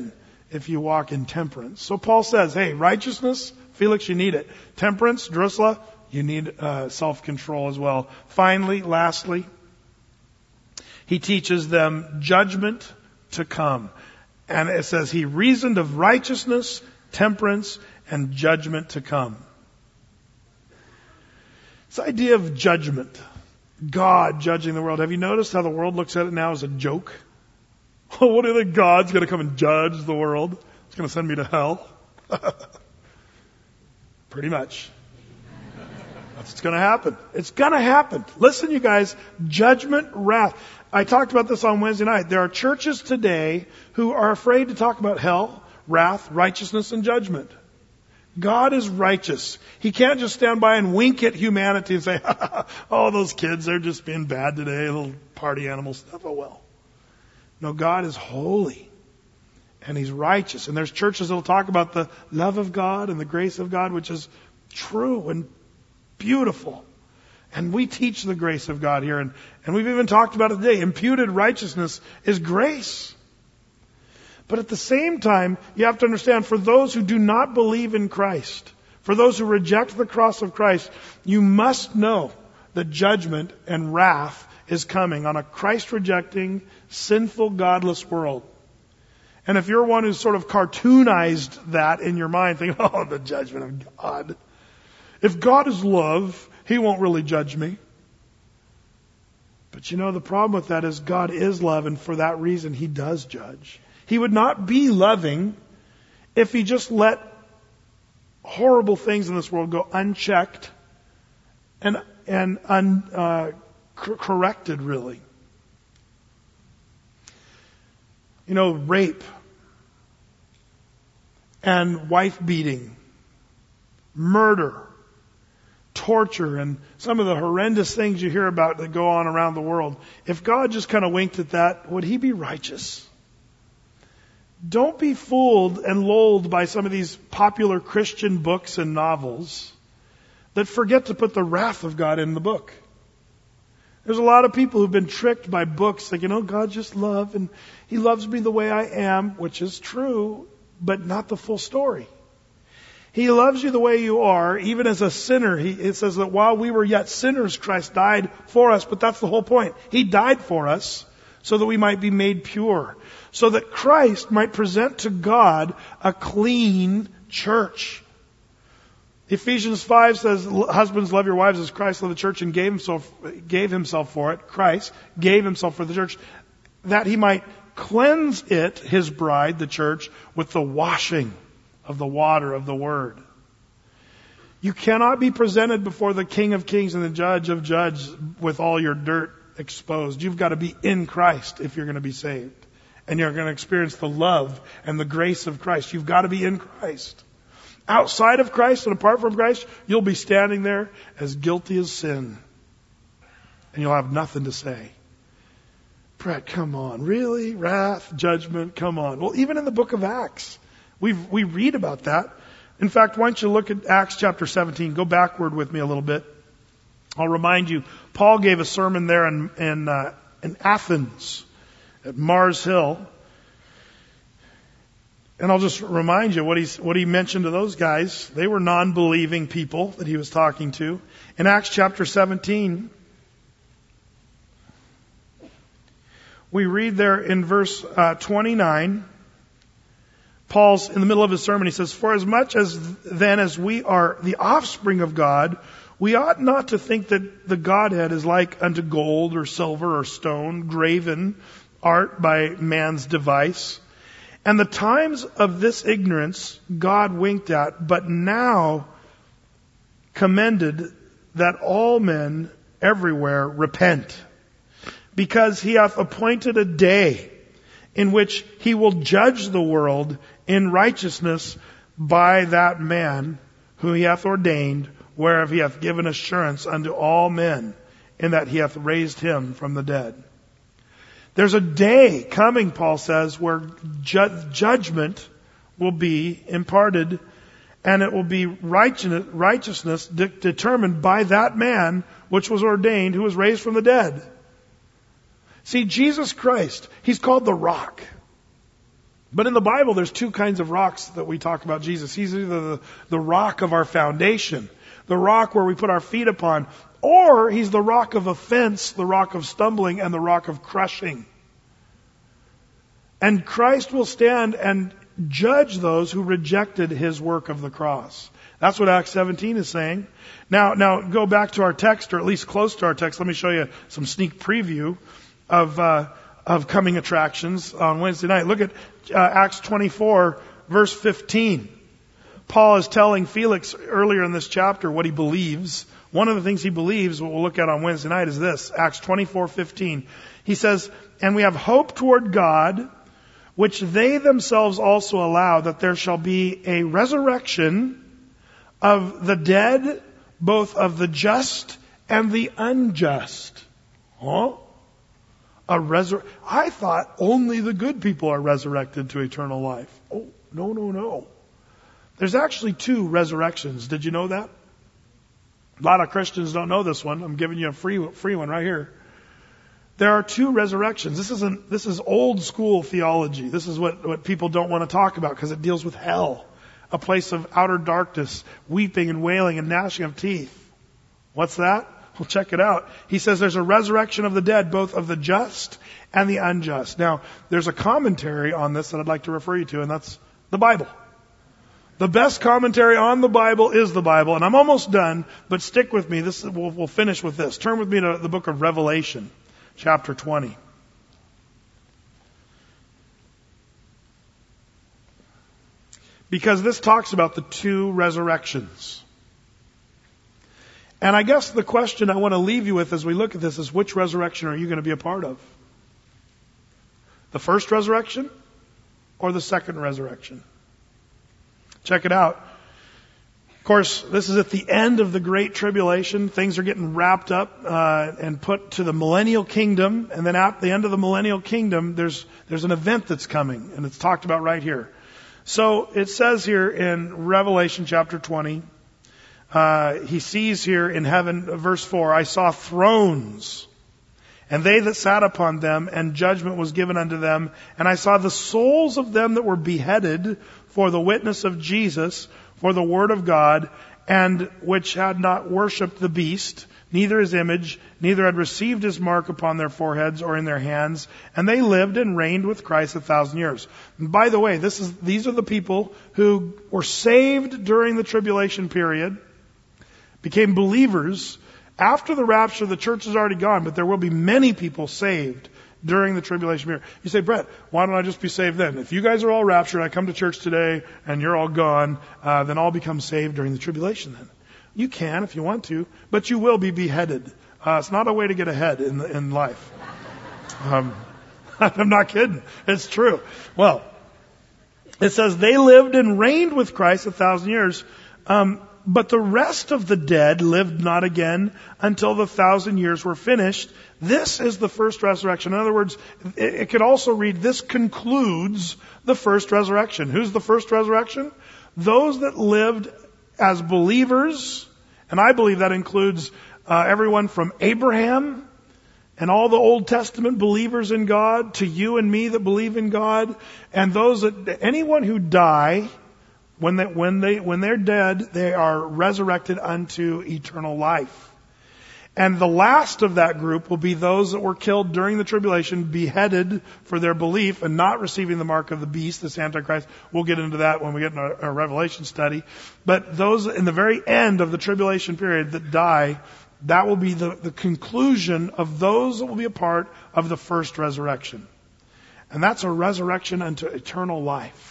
if you walk in temperance. So Paul says, hey, righteousness, Felix, you need it. Temperance, Drusilla, you need uh, self-control as well. Finally, lastly, he teaches them judgment to come. And it says he reasoned of righteousness, temperance, and judgment to come. This idea of judgment, God judging the world. Have you noticed how the world looks at it now as a joke? Oh, what do you think? God's going to come and judge the world? He's going to send me to hell? Pretty much. That's what's going to happen. It's going to happen. Listen, you guys, judgment, wrath. I talked about this on Wednesday night. There are churches today who are afraid to talk about hell, wrath, righteousness, and judgment. God is righteous. He can't just stand by and wink at humanity and say, oh, those kids, they're just being bad today, little party animal stuff. Oh, well. No, God is holy. And He's righteous. And there's churches that will talk about the love of God and the grace of God, which is true and beautiful. And we teach the grace of God here. And, and we've even talked about it today. Imputed righteousness is grace. But at the same time, you have to understand, for those who do not believe in Christ, for those who reject the cross of Christ, you must know that judgment and wrath is coming on a Christ-rejecting, sinful, godless world. And if you're one who's sort of cartoonized that in your mind, thinking, oh, the judgment of God. If God is love, He won't really judge me. But you know, the problem with that is God is love, and for that reason, He does judge. He would not be loving if He just let horrible things in this world go unchecked and and un, uh, corrected, really. You know, rape and wife beating, murder, torture, and some of the horrendous things you hear about that go on around the world. If God just kind of winked at that, would He be righteous? Don't be fooled and lulled by some of these popular Christian books and novels that forget to put the wrath of God in the book. There's a lot of people who've been tricked by books like, you know, God just love and He loves me the way I am, which is true, but not the full story. He loves you the way you are, even as a sinner. He, it says that while we were yet sinners, Christ died for us, but that's the whole point. He died for us so that we might be made pure, so that Christ might present to God a clean church. Ephesians five says, husbands, love your wives as Christ loved the church and gave himself, gave himself for it. Christ gave Himself for the church, that He might cleanse it, His bride, the church, with the washing of the water of the Word. You cannot be presented before the King of Kings and the Judge of Judges with all your dirt exposed. You've got to be in Christ if you're going to be saved. And you're going to experience the love and the grace of Christ. You've got to be in Christ. Outside of Christ and apart from Christ, you'll be standing there as guilty as sin. And you'll have nothing to say. Brett, come on. Really? Wrath, judgment, come on. Well, even in the book of Acts, we we read about that. In fact, why don't you look at Acts chapter seventeen. Go backward with me a little bit. I'll remind you, Paul gave a sermon there in, in, uh, in Athens at Mars Hill. And I'll just remind you what, he's, what he mentioned to those guys. They were non-believing people that he was talking to. In Acts chapter seventeen, we read there in verse uh, twenty-nine, Paul's in the middle of his sermon, he says, for as much as then as we are the offspring of God, we ought not to think that the Godhead is like unto gold or silver or stone, graven art by man's device. And the times of this ignorance God winked at, but now commended that all men everywhere repent, because He hath appointed a day in which He will judge the world in righteousness by that man whom He hath ordained, whereof He hath given assurance unto all men, in that He hath raised Him from the dead. There's a day coming, Paul says, where ju- judgment will be imparted, and it will be righteousness, righteousness de- determined by that man which was ordained, who was raised from the dead. See, Jesus Christ, He's called the Rock. But in the Bible, there's two kinds of rocks that we talk about Jesus. He's either the, the rock of our foundation, the rock where we put our feet upon, or he's the rock of offense, the rock of stumbling, and the rock of crushing. And Christ will stand and judge those who rejected his work of the cross. That's what Acts seventeen is saying. Now, now go back to our text, or at least close to our text. Let me show you some sneak preview of uh, of coming attractions on Wednesday night. Look at uh, Acts twenty-four, verse fifteen. Paul is telling Felix earlier in this chapter what he believes. One of the things he believes, what we'll look at on Wednesday night, is this. Acts twenty-four fifteen. He says, "And we have hope toward God, which they themselves also allow, that there shall be a resurrection of the dead, both of the just and the unjust." Huh? A resur- I thought only the good people are resurrected to eternal life. Oh, no, no, no. There's actually two resurrections. Did you know that? A lot of Christians don't know this one. I'm giving you a free free one right here. There are two resurrections. This isn't this is old school theology. This is what, what people don't want to talk about because it deals with hell. A place of outer darkness, weeping and wailing and gnashing of teeth. What's that? Well, check it out. He says there's a resurrection of the dead, both of the just and the unjust. Now, there's a commentary on this that I'd like to refer you to, and that's the Bible. The best commentary on the Bible is the Bible, and I'm almost done, but stick with me. This we'll, we'll finish with this. Turn with me to the book of Revelation, chapter twenty. Because this talks about the two resurrections. And I guess the question I want to leave you with as we look at this is, which resurrection are you going to be a part of? The first resurrection or the second resurrection? Check it out. Of course, this is at the end of the Great Tribulation. Things are getting wrapped up uh, and put to the millennial kingdom. And then at the end of the millennial kingdom, there's there's an event that's coming. And it's talked about right here. So it says here in Revelation chapter twenty, uh, he sees here in heaven, verse four, "I saw thrones, and they that sat upon them, and judgment was given unto them. And I saw the souls of them that were beheaded for the witness of Jesus, for the word of God, and which had not worshipped the beast, neither his image, neither had received his mark upon their foreheads or in their hands. And they lived and reigned with Christ a thousand years." And by the way, this is these are the people who were saved during the tribulation period, became believers. After the rapture, the church is already gone, but there will be many people saved during the tribulation period. You say, "Brett, why don't I just be saved then? If you guys are all raptured, I come to church today, and you're all gone, uh, then I'll become saved during the tribulation then." You can if you want to, but you will be beheaded. Uh, it's not a way to get ahead in in life. Um, I'm not kidding. It's true. Well, it says they lived and reigned with Christ a thousand years. Um, But the rest of the dead lived not again until the thousand years were finished. This is the first resurrection. In other words, it, it could also read, this concludes the first resurrection. Who's the first resurrection? Those that lived as believers, and I believe that includes uh, everyone from Abraham and all the Old Testament believers in God to you and me that believe in God, and those that, anyone who die, When they, when they, when they're dead, they are resurrected unto eternal life. And the last of that group will be those that were killed during the tribulation, beheaded for their belief and not receiving the mark of the beast, this Antichrist. We'll get into that when we get in our, our Revelation study. But those in the very end of the tribulation period that die, that will be the, the conclusion of those that will be a part of the first resurrection. And that's a resurrection unto eternal life.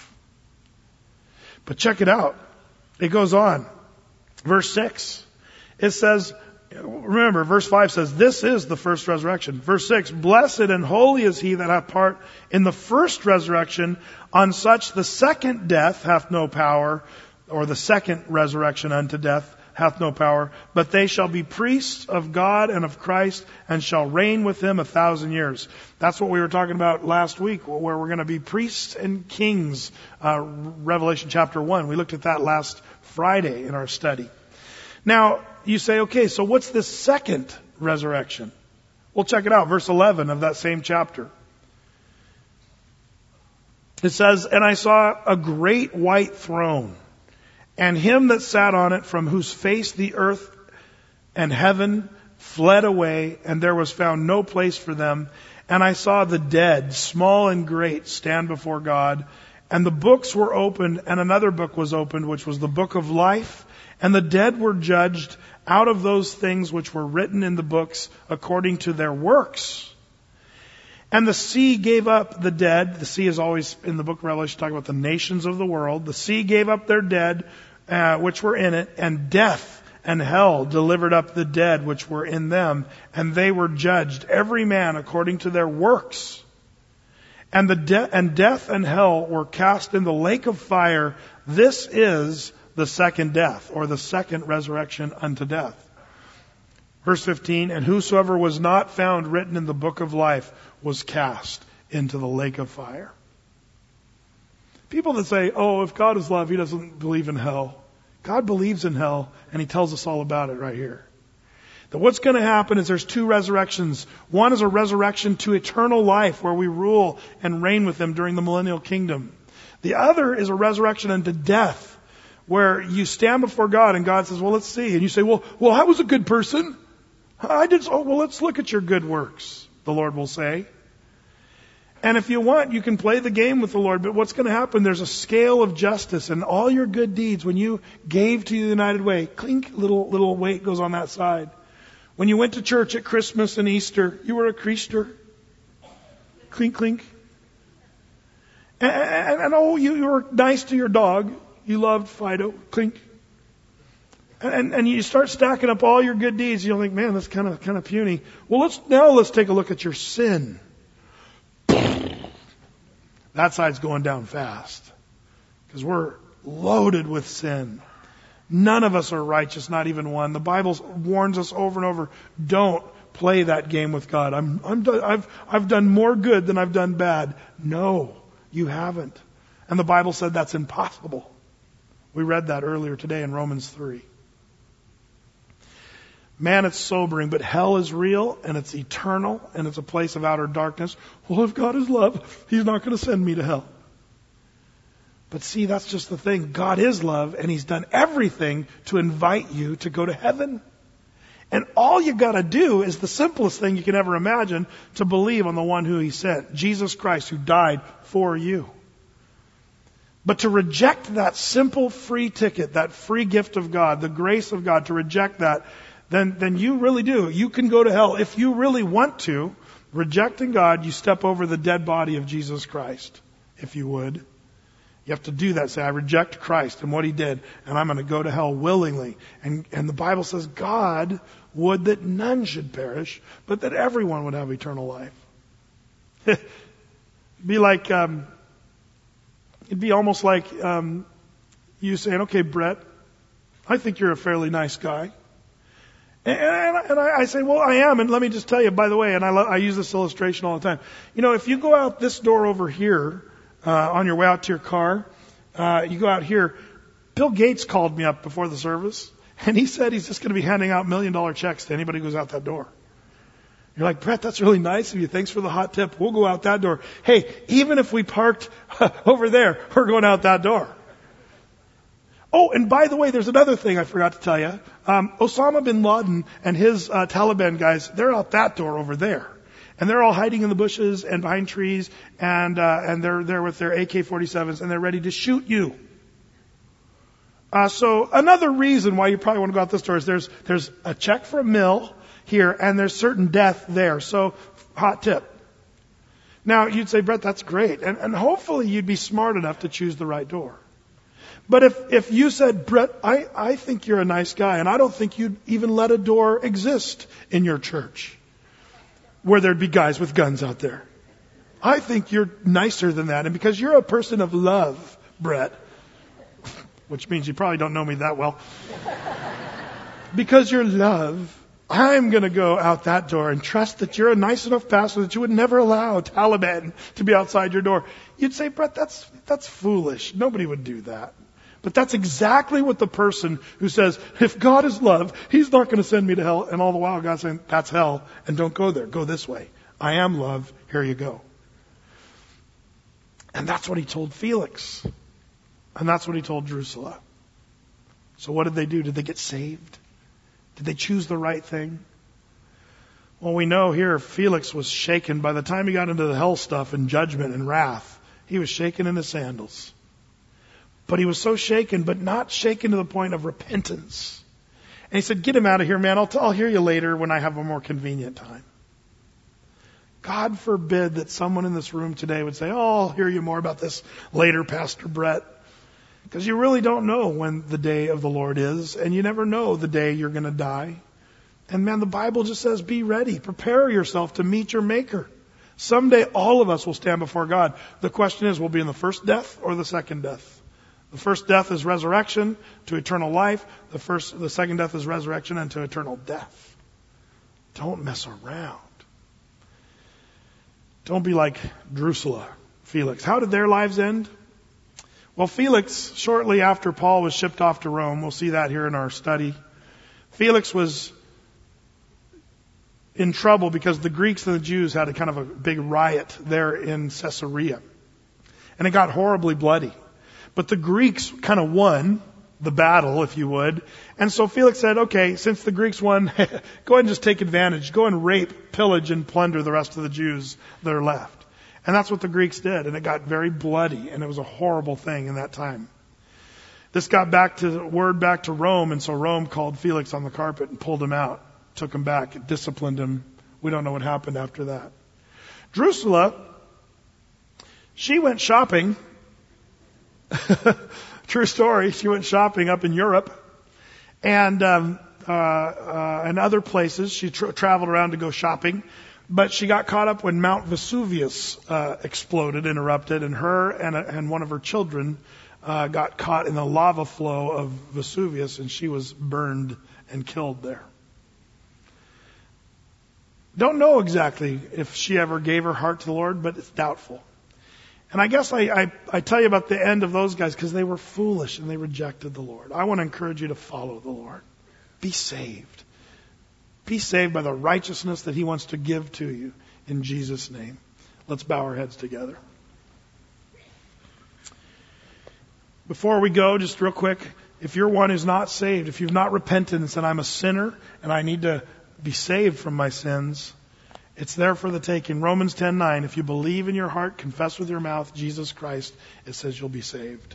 But check it out. It goes on. Verse six. It says, remember, verse five says, this is the first resurrection. Verse six, "Blessed and holy is he that hath part in the first resurrection. On such the second death hath no power," or the second resurrection unto death hath no power. "But they shall be priests of God and of Christ, and shall reign with him a thousand years." That's what we were talking about last week, where we're going to be priests and kings. Uh, Revelation chapter one. We looked at that last Friday in our study. Now, you say, okay, so what's this second resurrection? Well, check it out. Verse eleven of that same chapter. It says, and I saw a great white throne, and him that sat on it, from whose face the earth and heaven fled away, and there was found no place for them. And I saw the dead, small and great, stand before God. And the books were opened, and another book was opened, which was the book of life. And the dead were judged out of those things which were written in the books according to their works. And the sea gave up the dead. The sea is always, in the book of Revelation, talking about the nations of the world. The sea gave up their dead, uh, which were in it, and death and hell delivered up the dead which were in them, and they were judged, every man according to their works. And the de- and death and hell were cast in the lake of fire. This is the second death, or the second resurrection unto death. Verse fifteen, and whosoever was not found written in the book of life was cast into the lake of fire. People that say, oh, if God is love, he doesn't believe in hell. God believes in hell, and he tells us all about it right here. That what's going to happen is there's two resurrections. One is a resurrection to eternal life, where we rule and reign with him during the millennial kingdom. The other is a resurrection unto death, where you stand before God and God says, well, let's see. And you say, well, well, I was a good person. I did. Oh, well, let's look at your good works, the Lord will say. And if you want, you can play the game with the Lord, but what's going to happen, there's a scale of justice, and all your good deeds, when you gave to the United Way, clink, little, little weight goes on that side. When you went to church at Christmas and Easter, you were a Creaster. Clink, clink. And, and, and oh, you, you were nice to your dog. You loved Fido. Clink. And, and you start stacking up all your good deeds. You'll think, man, that's kind of, kind of puny. Well, let's, now let's take a look at your sin. That side's going down fast, because we're loaded with sin. None of us are righteous, not even one. The Bible warns us over and over, don't play that game with God. I'm, I'm done, I've, I've done more good than I've done bad. No, you haven't. And the Bible said that's impossible. We read that earlier today in Romans three. Man, it's sobering, but hell is real, and it's eternal, and it's a place of outer darkness. Well, if God is love, he's not going to send me to hell. But see, that's just the thing. God is love, and he's done everything to invite you to go to heaven. And all you got to do is the simplest thing you can ever imagine, to believe on the one who he sent, Jesus Christ, who died for you. But to reject that simple free ticket, that free gift of God, the grace of God, to reject that, then, then you really do. You can go to hell. If you really want to, rejecting God, you step over the dead body of Jesus Christ, if you would. You have to do that. Say, I reject Christ and what he did, and I'm going to go to hell willingly. And, and the Bible says God would that none should perish, but that everyone would have eternal life. It'd be like, um, it'd be almost like um, you saying, okay, Brett, I think you're a fairly nice guy. And, and, and I, I say, well, I am. And let me just tell you, by the way, and I, lo- I use this illustration all the time. You know, if you go out this door over here, uh, on your way out to your car, uh, you go out here. Bill Gates called me up before the service, and he said he's just going to be handing out million dollar checks to anybody who goes out that door. You're like, Brett, that's really nice of you. Thanks for the hot tip. We'll go out that door. Hey, even if we parked over there, we're going out that door. Oh, and by the way, there's another thing I forgot to tell you. Um, Osama bin Laden and his uh, Taliban guys, they're out that door over there. And they're all hiding in the bushes and behind trees, and uh, and they're there with their A K forty-sevens, and they're ready to shoot you. Uh, so another reason why you probably want to go out this door is there's there's a check for a mill here, and there's certain death there. So, hot tip. Now, you'd say, Brett, that's great. And, and hopefully you'd be smart enough to choose the right door. But if, if you said, Brett, I, I think you're a nice guy, and I don't think you'd even let a door exist in your church where there'd be guys with guns out there. I think you're nicer than that. And because you're a person of love, Brett, which means you probably don't know me that well, because you're love, I'm going to go out that door and trust that you're a nice enough pastor that you would never allow Taliban to be outside your door. You'd say, Brett, that's, that's foolish. Nobody would do that. But that's exactly what the person who says, if God is love, he's not going to send me to hell. And all the while God's saying, that's hell, and don't go there. Go this way. I am love. Here you go. And that's what he told Felix. And that's what he told Drusilla. So what did they do? Did they get saved? Did they choose the right thing? Well, we know here Felix was shaken. By the time he got into the hell stuff and judgment and wrath, he was shaken in his sandals. But he was so shaken, but not shaken to the point of repentance. And he said, get him out of here, man. I'll, t- I'll hear you later when I have a more convenient time. God forbid that someone in this room today would say, oh, I'll hear you more about this later, Pastor Brett. Because you really don't know when the day of the Lord is, and you never know the day you're going to die. And man, the Bible just says, be ready. Prepare yourself to meet your Maker. Someday all of us will stand before God. The question is, will be in the first death or the second death? The first death is resurrection to eternal life. The first, the second death is resurrection unto eternal death. Don't mess around. Don't be like Drusilla, Felix. How did their lives end? Well, Felix, shortly after Paul was shipped off to Rome, we'll see that here in our study, Felix was in trouble because the Greeks and the Jews had a kind of a big riot there in Caesarea. And it got horribly bloody. But the Greeks kind of won the battle, if you would. And so Felix said, okay, since the Greeks won, go ahead and just take advantage. Go and rape, pillage, and plunder the rest of the Jews that are left. And that's what the Greeks did. And it got very bloody. And it was a horrible thing in that time. This got back to word back to Rome. And so Rome called Felix on the carpet and pulled him out. Took him back, disciplined him. We don't know what happened after that. Drusilla, she went shopping. True story. She went shopping up in Europe and um, uh, uh, and other places. She tra- traveled around to go shopping, but she got caught up when Mount Vesuvius uh, exploded, and erupted, and her and a, and one of her children uh, got caught in the lava flow of Vesuvius, and she was burned and killed there. Don't know exactly if she ever gave her heart to the Lord, but it's doubtful. And I guess I, I, I tell you about the end of those guys because they were foolish and they rejected the Lord. I want to encourage you to follow the Lord. Be saved. Be saved by the righteousness that He wants to give to you in Jesus' name. Let's bow our heads together. Before we go, just real quick, if you're one who's not saved, if you've not repented and said, I'm a sinner and I need to be saved from my sins, it's there for the taking. Romans ten nine, if you believe in your heart, confess with your mouth Jesus Christ, it says you'll be saved.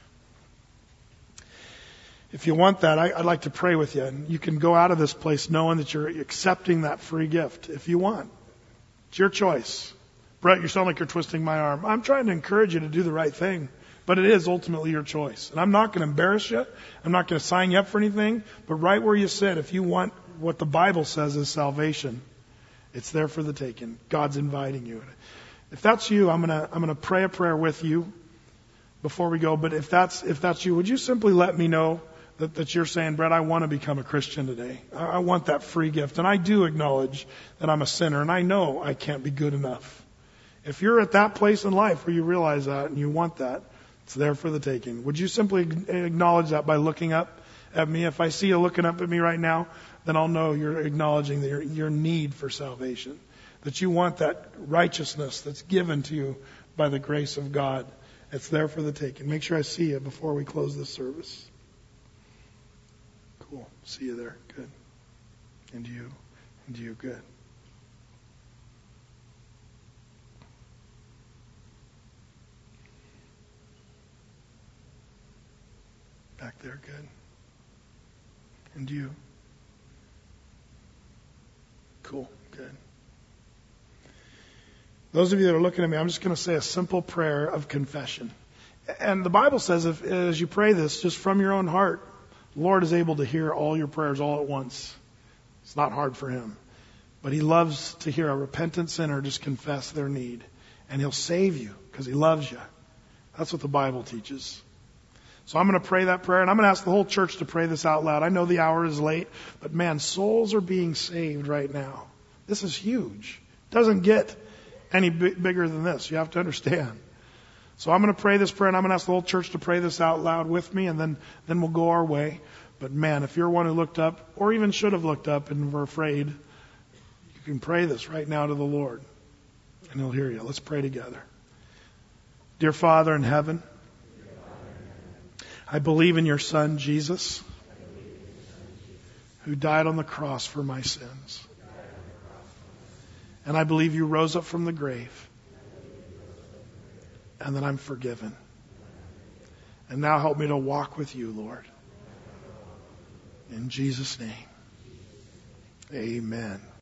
If you want that, I, I'd like to pray with you. And you can go out of this place knowing that you're accepting that free gift if you want. It's your choice. Brett, you sound like you're twisting my arm. I'm trying to encourage you to do the right thing, but it is ultimately your choice. And I'm not going to embarrass you. I'm not going to sign you up for anything. But right where you sit, if you want what the Bible says is salvation, it's there for the taking. God's inviting you. If that's you, I'm gonna I'm gonna pray a prayer with you before we go. But if that's if that's you, would you simply let me know that, that you're saying, Brett, I want to become a Christian today. I, I want that free gift, and I do acknowledge that I'm a sinner, and I know I can't be good enough. If you're at that place in life where you realize that and you want that, it's there for the taking. Would you simply acknowledge that by looking up at me? If I see you looking up at me right now, then I'll know you're acknowledging that your, your need for salvation, that you want that righteousness that's given to you by the grace of God. It's there for the taking. Make sure I see you before we close this service. Cool. See you there. Good. And you. And you. Good. Back there. Good. And you. Cool. Good. Those of you that are looking at me, I'm just going to say a simple prayer of confession. And the Bible says, if as you pray this, just from your own heart, the Lord is able to hear all your prayers all at once. It's not hard for Him. But He loves to hear a repentant sinner just confess their need. And He'll save you because He loves you. That's what the Bible teaches. So I'm going to pray that prayer, and I'm going to ask the whole church to pray this out loud. I know the hour is late, but man, souls are being saved right now. This is huge. It doesn't get any b- bigger than this. You have to understand. So I'm going to pray this prayer, and I'm going to ask the whole church to pray this out loud with me, and then, then we'll go our way. But man, if you're one who looked up, or even should have looked up and were afraid, you can pray this right now to the Lord, and He'll hear you. Let's pray together. Dear Father in heaven, I believe in your Son, Jesus, who died on the cross for my sins. And I believe you rose up from the grave and that I'm forgiven. And now help me to walk with you, Lord. In Jesus' name, amen.